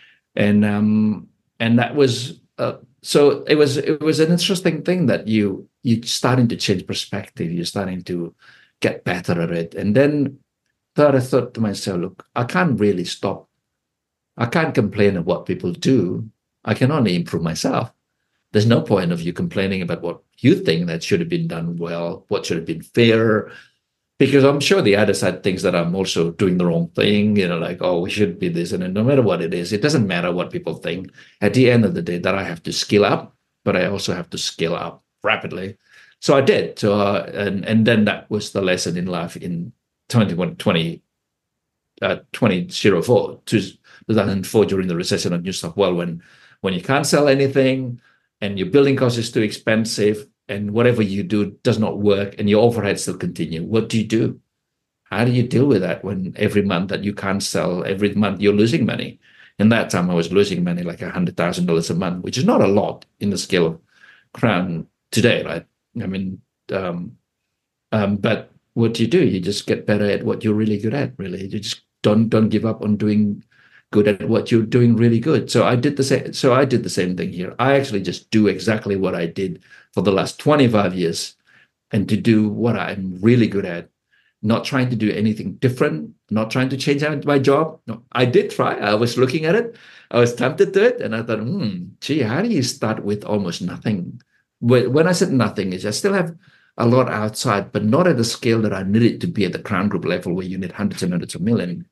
and um, and that was uh, so it was it was an interesting thing that you you starting to change perspective. You're starting to get better at it, and then third, I thought to myself, look, I can't really stop. I can't complain of what people do. I can only improve myself. There's no point of you complaining about what you think that should have been done well, what should have been fair, because I'm sure the other side thinks that I'm also doing the wrong thing, you know, like, oh, we should be this. And no matter what it is, it doesn't matter what people think. At the end of the day, that I have to skill up, but I also have to scale up rapidly. So I did. So, uh, and, and then that was the lesson in life in twenty twenty, uh, twenty oh four, two thousand four, during the recession of New South Wales, when, when you can't sell anything, and your building cost is too expensive, and whatever you do does not work, and your overhead still continue. What do you do? How do you deal with that when every month that you can't sell, every month you're losing money? In that time, I was losing money like one hundred thousand dollars a month, which is not a lot in the scale of Crown today, right? I mean, um, um, but what do you do? You just get better at what you're really good at, really. You just don't don't give up on doing good at what you're doing really good. So I did the same. So I did the same thing here. I actually just do exactly what I did for the last twenty-five years, and to do what I'm really good at, not trying to do anything different, not trying to change my job. No, I did try. I was looking at it. I was tempted to it. And I thought, hmm, gee, how do you start with almost nothing? When I said nothing, is I still have a lot outside, but not at the scale that I needed to be at the Crown Group level, where you need hundreds and hundreds of million.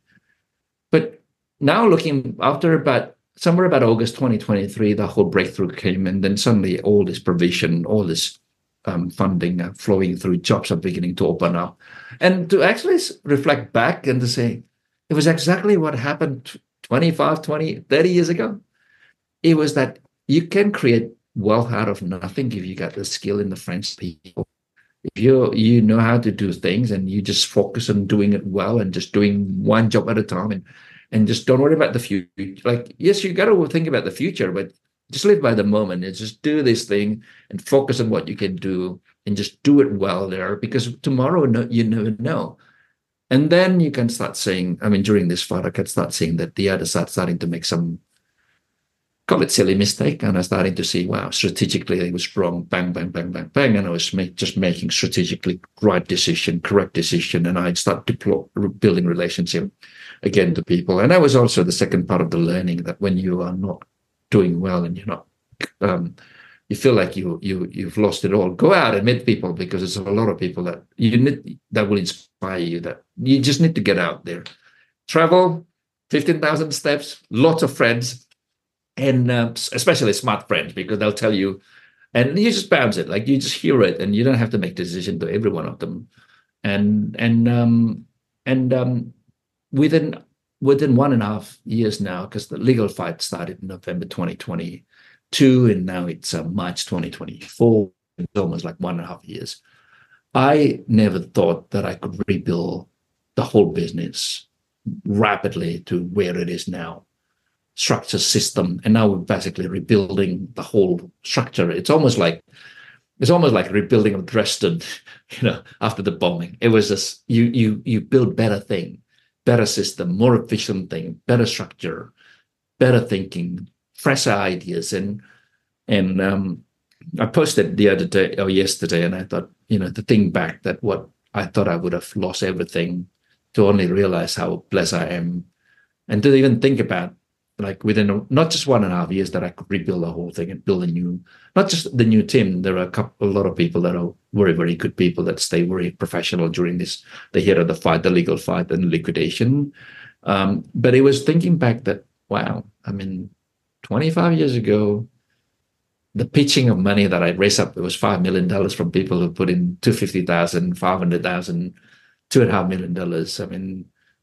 But now looking after about somewhere about August twenty twenty-three, the whole breakthrough came, and then suddenly all this provision, all this um, funding uh, flowing through, jobs are beginning to open up. And to actually reflect back and to say, it was exactly what happened twenty-five, twenty, thirty years ago. It was that you can create wealth out of nothing if you got the skill in the French people. If you you know how to do things, and you just focus on doing it well and just doing one job at a time, and and just don't worry about the future. Like, yes, you got to think about the future, but just live by the moment and just do this thing and focus on what you can do and just do it well there, because tomorrow no, you never know. And then you can start saying, I mean, during this fight, I can start seeing that the other side starting to make some, call it silly mistake, and I'm starting to see, wow, strategically it was wrong, bang, bang, bang, bang, bang, and I was make, just making strategically right decision, correct decision, and I'd start deploy, building relationship again to people. And that was also the second part of the learning, that when you are not doing well and you're not, um, you feel like you you you've lost it all, go out and meet people, because there's a lot of people that you need that will inspire you. That you just need to get out there, travel, fifteen thousand steps, lots of friends. And uh, especially smart friends, because they'll tell you, and you just bounce it, like you just hear it, and you don't have to make a decision to every one of them. And and um, and um, within within one and a half years now, because the legal fight started in November twenty twenty-two, and now it's uh, March twenty twenty-four. It's almost like one and a half years. I never thought that I could rebuild the whole business rapidly to where it is now. Structure, system, and now we're basically rebuilding the whole structure. It's almost like it's almost like rebuilding of Dresden, you know, after the bombing. It was just you you you build better thing, better system, more efficient thing, better structure, better thinking, fresher ideas. And and um, I posted the other day or yesterday, and I thought, you know, to think back that what I thought I would have lost everything to only realize how blessed I am, and to even think about, like, within a, not just one and a half years, that I could rebuild the whole thing and build a new, not just the new team. There are a couple, a lot of people that are very, very good people that stay very professional during this, the heat of the fight, the legal fight and liquidation. Um, but it was thinking back that, wow, I mean, twenty-five years ago, the pitching of money that I raised up, it was five million dollars from people who put in two hundred fifty thousand dollars, five hundred thousand dollars, two and a half million dollars. I mean,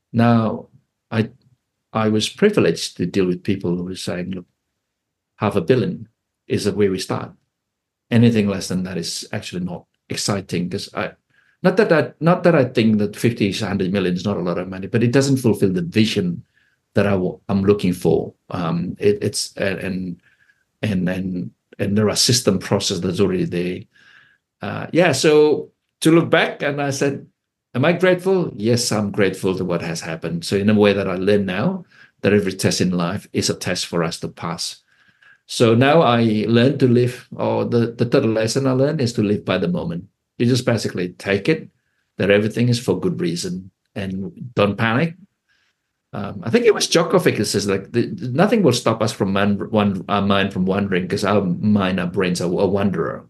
now I I was privileged to deal with people who were saying, look, half a billion is the way we start. Anything less than that is actually not exciting, because I, not that I, not that I think that fifty, one hundred million is not a lot of money, but it doesn't fulfill the vision that I, I'm looking for. Um, it, it's and and and and there are system processes that's already there. Uh, yeah, so to look back, and I said, am I grateful? Yes, I'm grateful to what has happened. So in a way that I learn now that every test in life is a test for us to pass. So now I learn to live, or the, the third lesson I learned is to live by the moment. You just basically take it, that everything is for good reason, and don't panic. Um, I think it was Djokovic who says, like, the, nothing will stop us from man, one, our mind from wandering, because our mind, our brains are a wanderer.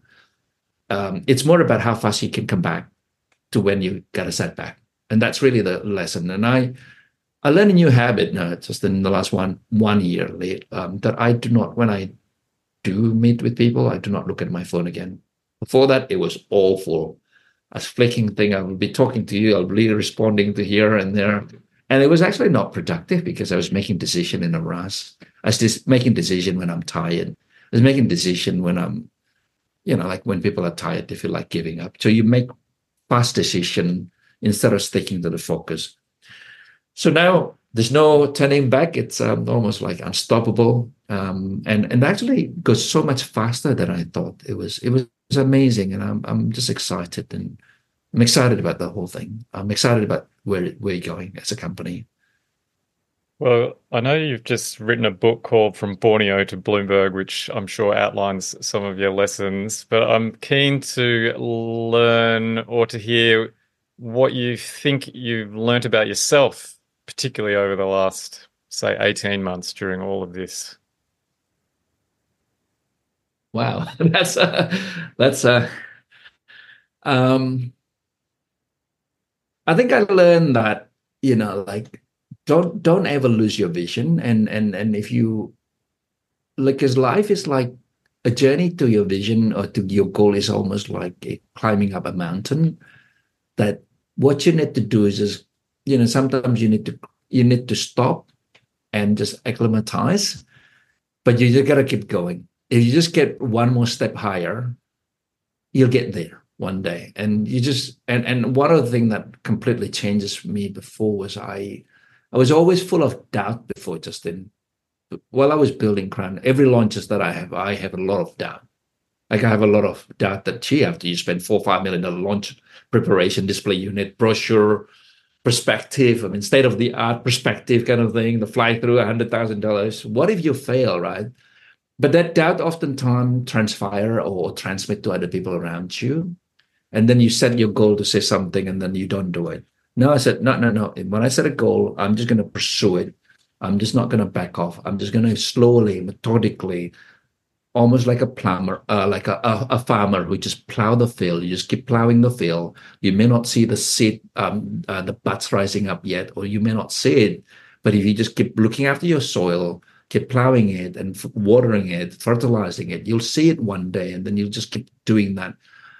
Um, it's more about how fast you can come back to when you get a setback. And that's really the lesson. And I I learned a new habit now, just in the last one one year, um, that I do not, when I do meet with people, I do not look at my phone again. Before that, it was awful. A flicking thing, I would be talking to you, I'll be responding to here and there. And it was actually not productive, because I was making decision in a rush. I was just making decision when I'm tired. I was making decision when I'm, you know, like when people are tired, they feel like giving up. So you make fast decision instead of sticking to the focus. So now there's no turning back. It's um, almost like unstoppable, um, and and actually goes so much faster than I thought. It was it was amazing, and I'm I'm just excited, and I'm excited about the whole thing. I'm excited about where where you're going as a company. Well, I know you've just written a book called From Borneo to Bloomberg, which I'm sure outlines some of your lessons, but I'm keen to learn or to hear what you think you've learnt about yourself, particularly over the last, say, eighteen months during all of this. Wow, that's a, that's a, um, I think I learned that, you know, like, Don't don't ever lose your vision, and and and if you, like, because life is like a journey to your vision or to your goal is almost like a climbing up a mountain. That what you need to do is just, you know, sometimes you need to you need to stop and just acclimatize, but you just gotta keep going. If you just get one more step higher, you'll get there one day. And you just and and one of the things that completely changes me before was I. I was always full of doubt before, Justin. While I was building Crown, every launches that I have, I have a lot of doubt. Like, I have a lot of doubt that, gee, after you spend four or five million dollar launch preparation, display unit, brochure, perspective, I mean, state of the art perspective kind of thing, the fly through a hundred thousand dollars. What if you fail, right? But that doubt oftentimes transpire or transmit to other people around you, and then you set your goal to say something, and then you don't do it. No, I said, no, no, no. When I set a goal, I'm just going to pursue it. I'm just not going to back off. I'm just going to slowly, methodically, almost like a plumber, uh, like a, a, a farmer who just plow the field. You just keep plowing the field. You may not see the seed, um, uh, the buds rising up yet, or you may not see it. But if you just keep looking after your soil, keep plowing it and f- watering it, fertilizing it, you'll see it one day, and then you'll just keep doing that.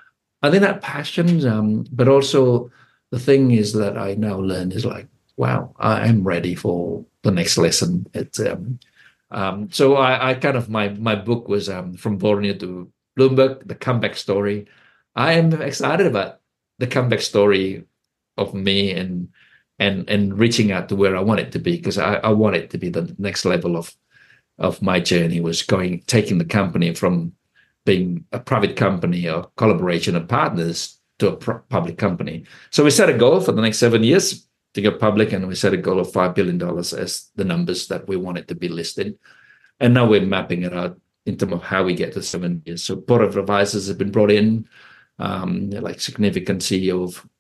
I think that passion, um, but also the thing is that I now learn is like, wow, I am ready for the next lesson. It's um, um, so I, I kind of my my book was um, From Borneo to Bloomberg, the comeback story. I am excited about the comeback story of me and and and reaching out to where I want it to be, because I, I want it to be the next level of of my journey, was going taking the company from being a private company or collaboration of partners to a pr- public company. So we set a goal for the next seven years to go public, and we set a goal of five billion dollars as the numbers that we wanted to be listed. And now we're mapping it out in terms of how we get to seven years. So board of advisors have been brought in, um, like significant C E O of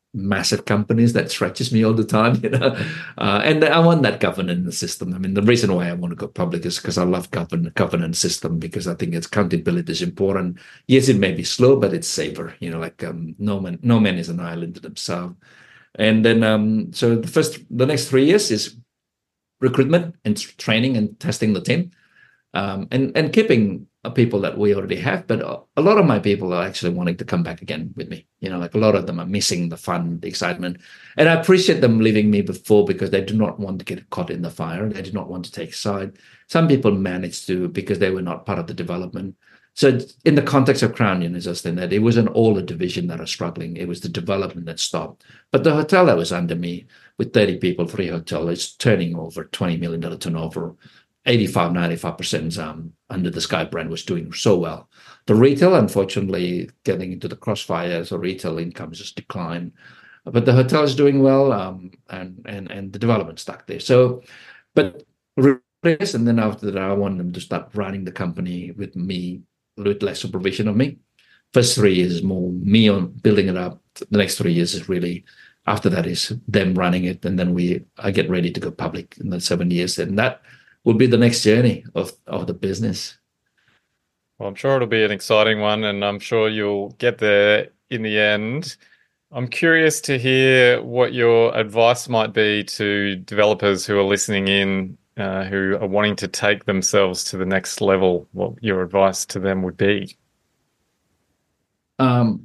massive companies that stretches me all the time, you know. Uh, and I want that governance system. I mean, the reason why I want to go public is because I love govern governance system, because I think its accountability is important. Yes, it may be slow, but it's safer. You know, like um, no man, no man is an island to themselves. And then, um, so the first, the next three years is recruitment and training and testing the team, um, and and keeping people that we already have. But a lot of my people are actually wanting to come back again with me. You know, like a lot of them are missing the fun, the excitement, and I appreciate them leaving me before because they do not want to get caught in the fire. They do not want to take side. Some people managed to because they were not part of the development. So in the context of Crown Inn, just in that it wasn't all the division that are struggling. It was the development that stopped. But the hotel that was under me with thirty people, three hotels, it's turning over twenty million dollars turnover. eighty-five, ninety-five percent um, under the Sky brand was doing so well. The retail, unfortunately, getting into the crossfire, so retail income just declined. But the hotel is doing well, um, and and and the development stuck there. So, but replace, and then after that, I want them to start running the company with me, with less supervision of me. First three years is more me on building it up. The next three years is really, after that is them running it, and then we I get ready to go public in the seven years, and that will be the next journey of, of the business. Well, I'm sure it'll be an exciting one, and I'm sure you'll get there in the end. I'm curious to hear what your advice might be to developers who are listening in, uh, who are wanting to take themselves to the next level. What your advice to them would be? Um,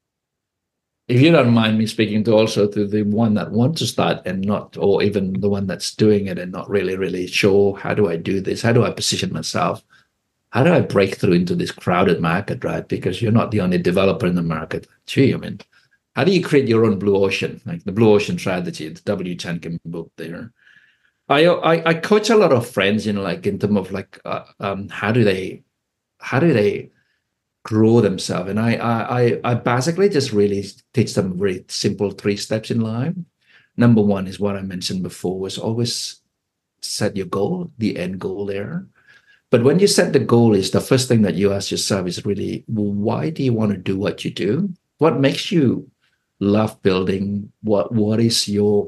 if you don't mind me speaking to also to the one that wants to start and not, or even the one that's doing it and not really, really sure, how do I do this? How do I position myself? How do I break through into this crowded market, right? Because you're not the only developer in the market. Gee, I mean, how do you create your own blue ocean? Like the blue ocean strategy, the W. Chan book there. I, I I coach a lot of friends, you know, like in terms of like, uh, um, how do they, how do they grow themselves? And I, I, I basically just really teach them very simple three steps in life. Number one is what I mentioned before, was always set your goal, the end goal there. But when you set the goal, is the first thing that you ask yourself is really, well, why do you want to do what you do? What makes you love building? What what is your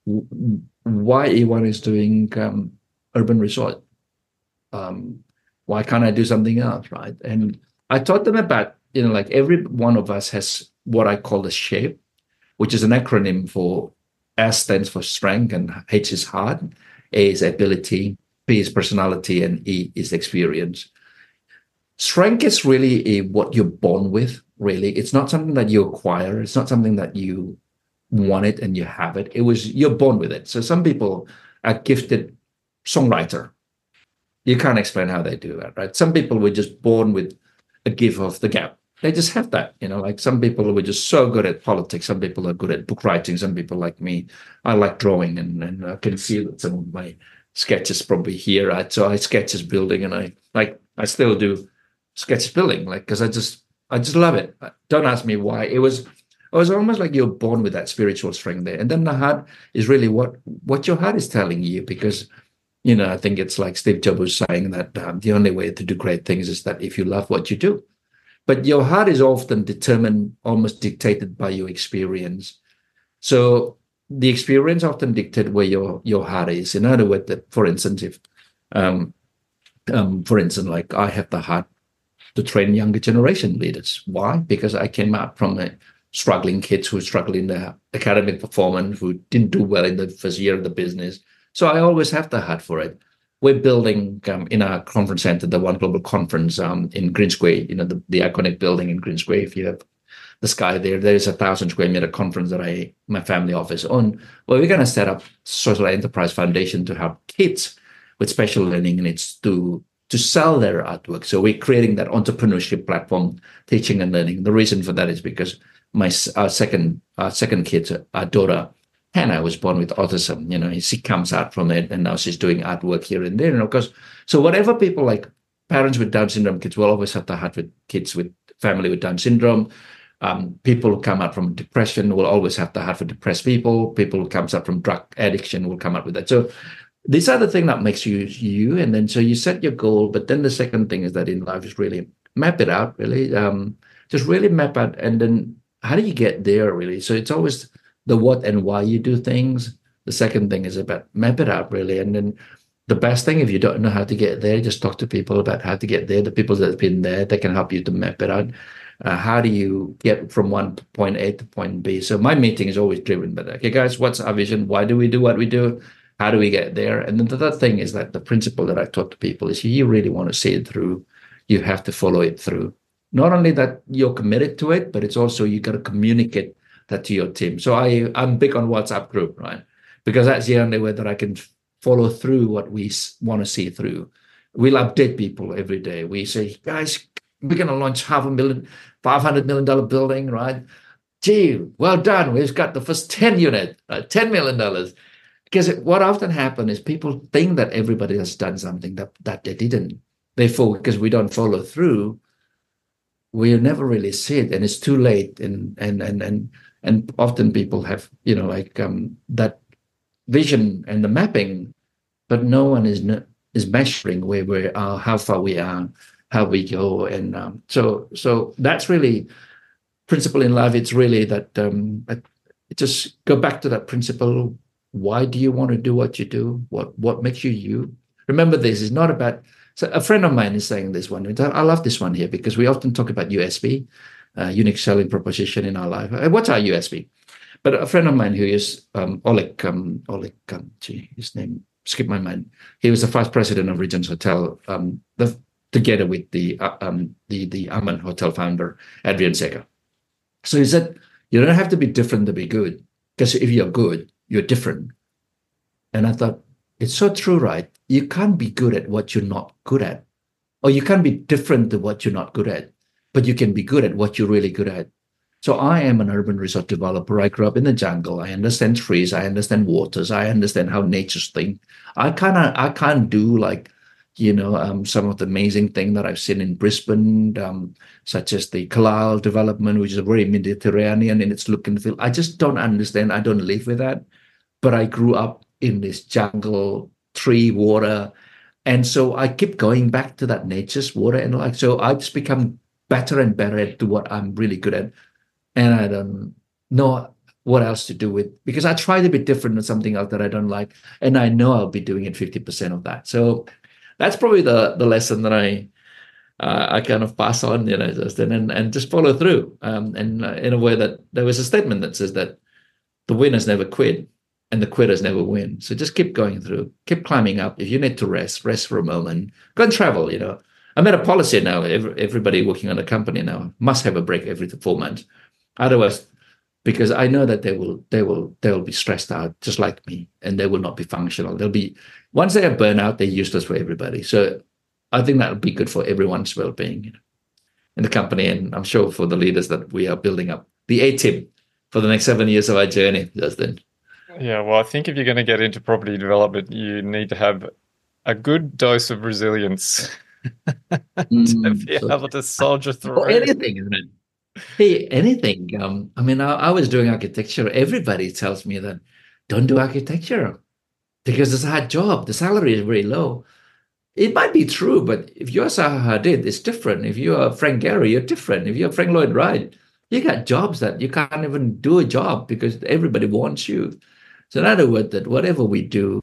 why everyone is doing um, urban resort? Um, why can't I do something else, right? And I taught them about, you know, like every one of us has what I call the SHAPE, which is an acronym for S stands for strength and H is heart, A is ability, P is personality, and E is experience. Strength is really a, what you're born with, really. It's not something that you acquire. It's not something that you want it and you have it. It was, you're born with it. So some people are gifted songwriter. You can't explain how they do that, right? Some people were just born with a gift of the gap. They just have that, you know, like some people were just so good at politics. Some people are good at book writing. Some people like me, I like drawing, and, and I can see that some of my sketches probably here, right? So I sketches building, and I like, I still do sketch building, like, because I just, I just love it. Don't ask me why. It was, it was almost like you're born with that spiritual strength there. And then the heart is really what, what your heart is telling you, because, you know, I think it's like Steve Jobs was saying that um, the only way to do great things is that if you love what you do. But your heart is often determined, almost dictated by your experience. So the experience often dictates where your, your heart is. In other words, that, for instance, if, um, um, for instance, like I have the heart to train younger generation leaders. Why? Because I came out from a struggling kids who struggled in their academic performance, who didn't do well in the first year of the business. So I always have the heart for it. We're building um, in our conference center, the One Global Conference um, in Green Square, you know, the, the iconic building in Green Square. If you have the sky there, there's a thousand square meter conference that I, my family office own. Well, we're going to set up Social Enterprise Foundation to help kids with special learning needs to, to sell their artwork. So we're creating that entrepreneurship platform, teaching and learning. The reason for that is because my our second, our second kid, our daughter, Hannah, was born with autism. You know, she comes out from it, and now she's doing artwork here and there. And of course, so whatever people like, parents with Down syndrome kids will always have the heart with kids with family with Down syndrome. Um, people who come out from depression will always have the heart for depressed people. People who comes out from drug addiction will come out with that. So these are the thing that makes you you. And then so you set your goal. But then the second thing is that in life is really map it out. Really, um, just really map out, and then how do you get there really? So it's always the what and why you do things. The second thing is about map it out really. And then the best thing, if you don't know how to get there, just talk to people about how to get there. The people that have been there, they can help you to map it out. Uh, how do you get from one point A to point B? So my meeting is always driven by that. Okay, guys, what's our vision? Why do we do what we do? How do we get there? And then the third thing is that the principle that I talk to people is you really want to see it through, you have to follow it through. Not only that you're committed to it, but it's also you got to communicate that to your team. So I, I'm big on WhatsApp group, right? Because that's the only way that I can follow through what we want to see through. We'll update people every day. We say, guys, we're going to launch half a million, five hundred million dollar building, right? Gee, well done. We've got the first ten unit, right? ten million dollars. Because what often happens is people think that everybody has done something that, that they didn't. Therefore, because we don't follow through, we'll never really see it, and it's too late. And and and and and often people have, you know, like um, that vision and the mapping, but no one is is measuring where we are, how far we are, how we go, and um, so so that's really principle in life. It's really that um, just go back to that principle. Why do you want to do what you do? What what makes you you? Remember, this is not about. So a friend of mine is saying this one. I love this one here because we often talk about U S P, uh, unique selling proposition in our life. What's our U S P? But a friend of mine who is um, Oleg, um, Oleg, um, gee, his name skipped my mind. He was the vice president of Regent's Hotel, um, the, together with the uh, um, the the Aman Hotel founder Adrian Secker. So he said, you don't have to be different to be good, because if you're good, you're different. And I thought, it's so true, right? You can't be good at what you're not good at, or you can't be different to what you're not good at, but you can be good at what you're really good at. So I am an urban resort developer. I grew up in the jungle. I understand trees. I understand waters. I understand how nature's think. I kind of, I can't do like, you know, um, some of the amazing thing that I've seen in Brisbane, um, such as the Carlisle development, which is a very Mediterranean in its look and feel. I just don't understand. I don't live with that. But I grew up in this jungle, tree, water. And so I keep going back to that nature's water. And like, so I just become better and better at what I'm really good at. And I don't know what else to do with, because I try to be different than something else that I don't like. And I know I'll be doing it fifty percent of that. So that's probably the, the lesson that I uh, I kind of pass on, you know, just, and, and just follow through. Um, and uh, in a way that there was a statement that says that the winners never quit and the quitters never win. So just keep going through, keep climbing up. If you need to rest, rest for a moment. Go and travel, you know. I made a policy now. Every, everybody working on a company now must have a break every four months. Otherwise, because I know that they will, they will, they will be stressed out just like me, and they will not be functional. They'll be, once they are burnt out, they're useless for everybody. So I think that would be good for everyone's well-being, you know, in the company, and I'm sure for the leaders that we are building up. The A-team for the next seven years of our journey, Justin. Yeah, well, I think if you're going to get into property development, you need to have a good dose of resilience Mm, to be so, able to soldier through. or anything, isn't it? Hey, anything. Um, I mean, I, I was doing architecture. Everybody tells me that don't do architecture because it's a hard job. The salary is very low. It might be true, but if you're Zaha Hadid, it's different. If you're Frank Gehry, you're different. If you're Frank Lloyd Wright, you got jobs that you can't even do a job because everybody wants you. So in other words, that whatever we do,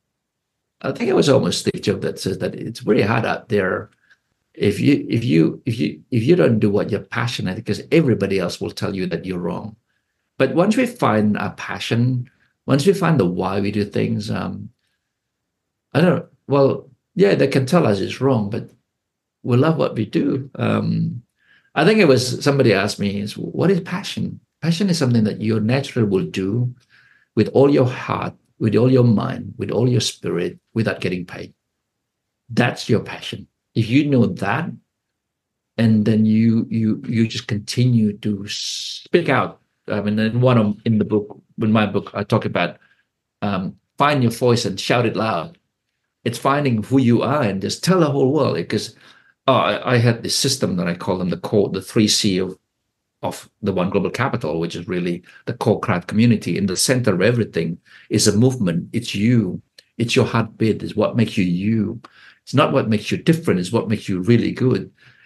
I think it was almost Steve Jobs that says that it's very hard out there. If you if you if you if you don't do what you're passionate, because everybody else will tell you that you're wrong. But once we find our passion, once we find the why we do things, um, I don't know. Well, yeah, they can tell us it's wrong, but we love what we do. Um, I think it was somebody asked me, is what is passion? Passion is something that you naturally will do with all your heart, with all your mind, with all your spirit, without getting paid. That's your passion. If you know that, and then you you you just continue to speak out. I mean, in one of, in the book, in my book, I talk about um, find your voice and shout it loud. It's finding who you are and just tell the whole world. Because oh, I, I had this system that I call them the core, the three C of of the One Global Capital, which is really the core crowd community. In the center of everything is a movement. It's you. It's your heartbeat. It's what makes you you. It's not what makes you different. It's what makes you really good.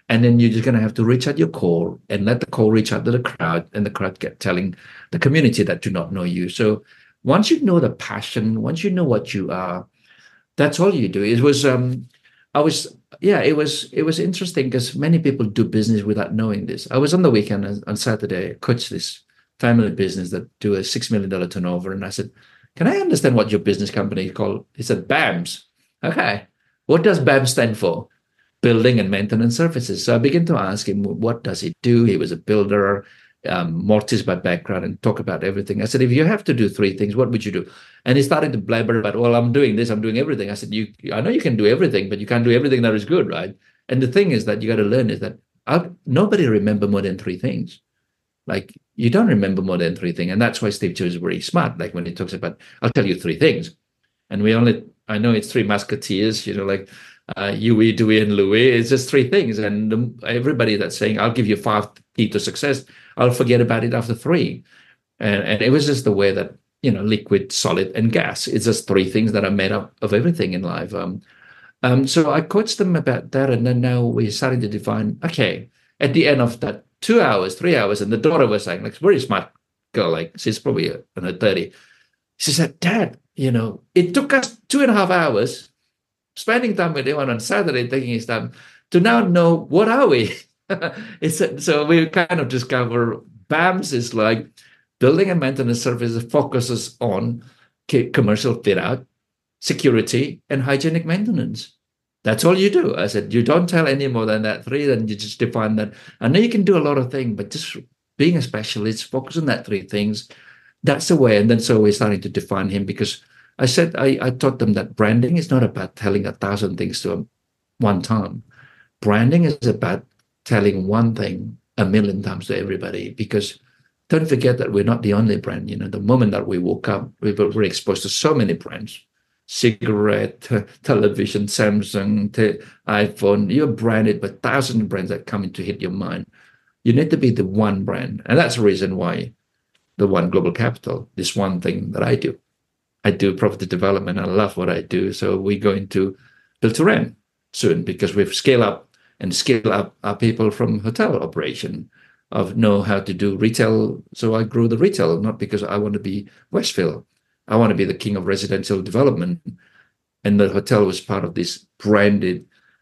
And then you're just going to have to reach out your core and let the core reach out to the crowd, and the crowd get telling the community that do not know you. So once you know the passion, once you know what you are, that's all you do. It was, um, I was, yeah, it was, it was interesting because many people do business without knowing this. I was on the weekend on, on Saturday, I coached this family business that do a six million dollars turnover. And I said, can I understand what your business company is called? He said, BAMS. Okay. What does BAMS stand for? Building and Maintenance Services. So I began to ask him, what does he do? He was a builder, um, mortgage by background, and talk about everything. I said, if you have to do three things, what would you do? And he started to blabber about, well, I'm doing this, I'm doing everything. I said, you, I know you can do everything, but you can't do everything that is good, right? And the thing is that you got to learn is that I'll, nobody remember more than three things. Like, you don't remember more than three things. And that's why Steve Jobs is very smart. Like when he talks about, I'll tell you three things. And we only, I know it's three musketeers, you know, like, Uh, Huey, Dewey, and Louis. It's just three things. And the, everybody that's saying, I'll give you five keys to success, I'll forget about it after three. And, and it was just the way that, you know, liquid, solid, and gas. It's just three things that are made up of everything in life. Um, um, so I coached them about that. And then now we're starting to define, okay, at the end of that two hours, three hours, and the daughter was saying, like, very smart girl, like she's probably in her thirties. She said, Dad, you know, it took us two and a half hours spending time with him on Saturday, taking his time, to now know what are we. it's a, so we kind of discover BAMS is like building and maintenance services focuses on commercial fit out, security, and hygienic maintenance. That's all you do. I said, you don't tell any more than that three, then you just define that. I know you can do a lot of things, but just being a specialist, focus on that three things. That's the way. And then so we're starting to define him, because I said, I, I taught them that branding is not about telling a thousand things to them one time. Branding is about telling one thing a million times to everybody, because don't forget that we're not the only brand. You know, the moment that we woke up, we were exposed to so many brands, cigarette, t- television, Samsung, t- iPhone. You're branded by thousands of brands that come in to hit your mind. You need to be the one brand. And that's the reason why the One Global Capital, this one thing that I do. I do property development. I love what I do. So we're going to build to rent soon, because we've scaled up and scale up our people from hotel operation of know how to do retail. So I grew the retail, not because I want to be Westfield. I want to be the king of residential development. And the hotel was part of this branded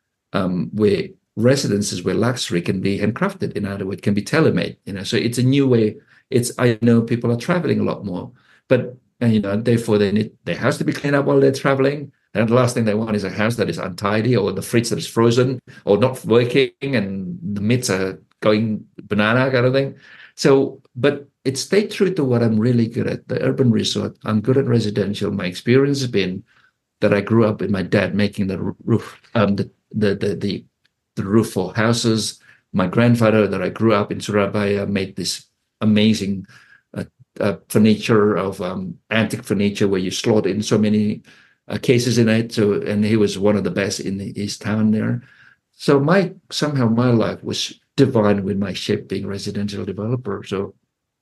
um, where residences where luxury can be handcrafted. In other words, can be tailor-made. You know, so it's a new way. It's I know people are traveling a lot more, but and you know, therefore they need their house to be cleaned up while they're traveling. And the last thing they want is a house that is untidy, or the fridge that is frozen or not working and the meats are going banana kind of thing. So, but it stayed true to what I'm really good at, the urban resort. I'm good at residential. My experience has been that I grew up with my dad making the roof, um, the, the, the, the, the roof for houses. My grandfather that I grew up in Surabaya made this amazing uh, uh, furniture of um, antique furniture where you slot in so many uh, cases in it. So, and he was one of the best in his town there. So my somehow my life was divided with my shape being residential developer. So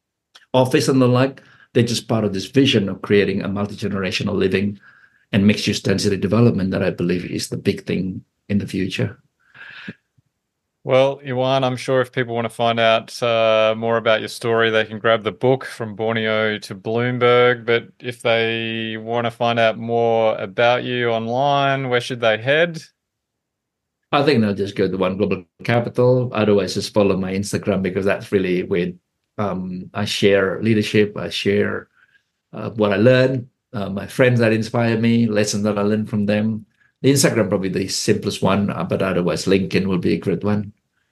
office and the like, they're just part of this vision of creating a multi-generational living and mixed-use density development that I believe is the big thing in the future. Well, Iwan, I'm sure if people want to find out uh, more about your story, they can grab the book From Borneo to Bloomberg. But if they want to find out more about you online, where should they head? I think they'll just go to One Global Capital. Otherwise, just follow my Instagram, because that's really where um, I share leadership. I share uh, what I learn, uh, my friends that inspire me, lessons that I learned from them. The Instagram probably the simplest one, uh, but otherwise LinkedIn will be a great one.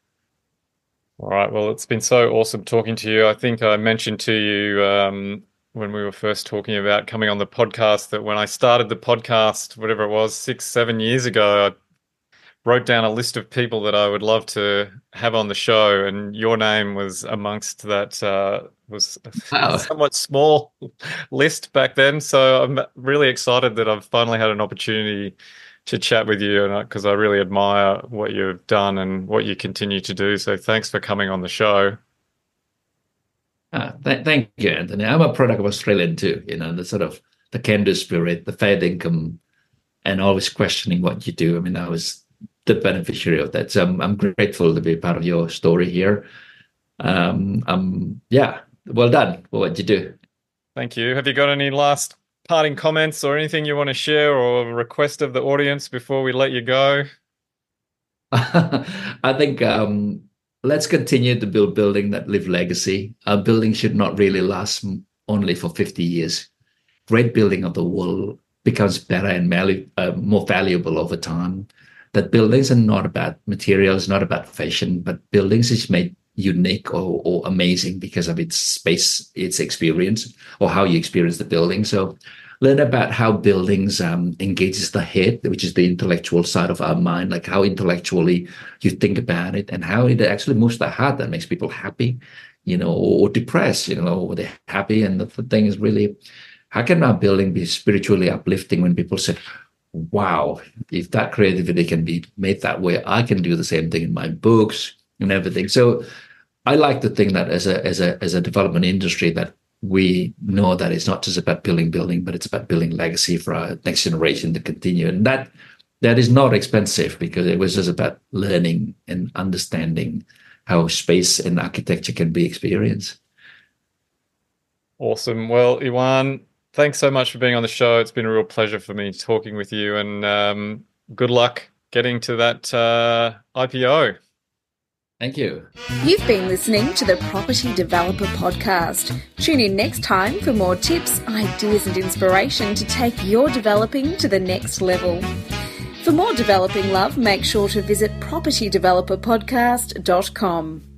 All right. Well, it's been so awesome talking to you. I think I mentioned to you um, when we were first talking about coming on the podcast that when I started the podcast, whatever it was, six, seven years ago, I wrote down a list of people that I would love to have on the show, and your name was amongst that. Uh, was Wow. a somewhat small list back then. So I'm really excited that I've finally had an opportunity to chat with you, and because I really admire what you've done and what you continue to do. So thanks for coming on the show. Uh, th- thank you, Anthony. I'm a product of Australian too, you know, the sort of the can-do spirit, the fair income, and always questioning what you do. I mean, I was the beneficiary of that. So I'm, I'm grateful to be part of your story here. Um, um, yeah, well done for what you do. Thank you. Have you got any last parting comments or anything you want to share or a request of the audience before we let you go? I think um, let's continue to build buildings that live legacy. A building should not really last only for fifty years. Great building of the world becomes better and valu- uh, more valuable over time. That buildings are not about materials, not about fashion, but buildings is made unique or, or amazing because of its space, its experience, or how you experience the building. So learn about how buildings um, engages the head, which is the intellectual side of our mind, like how intellectually you think about it and how it actually moves the heart that makes people happy, you know, or, or depressed, you know, or they're happy. And the, the thing is really, how can our building be spiritually uplifting when people say, wow, if that creativity can be made that way, I can do the same thing in my books and everything. So I like to think that as a as a as a development industry that we know that it's not just about building building, but it's about building legacy for our next generation to continue. And that that is not expensive because it was just about learning and understanding how space and architecture can be experienced. Awesome. Well, Iwan, thanks so much for being on the show. It's been a real pleasure for me talking with you, and um, good luck getting to that uh, I P O. Thank you. You've been listening to the Property Developer Podcast. Tune in next time for more tips, ideas and inspiration to take your developing to the next level. For more developing love, make sure to visit property developer podcast dot com.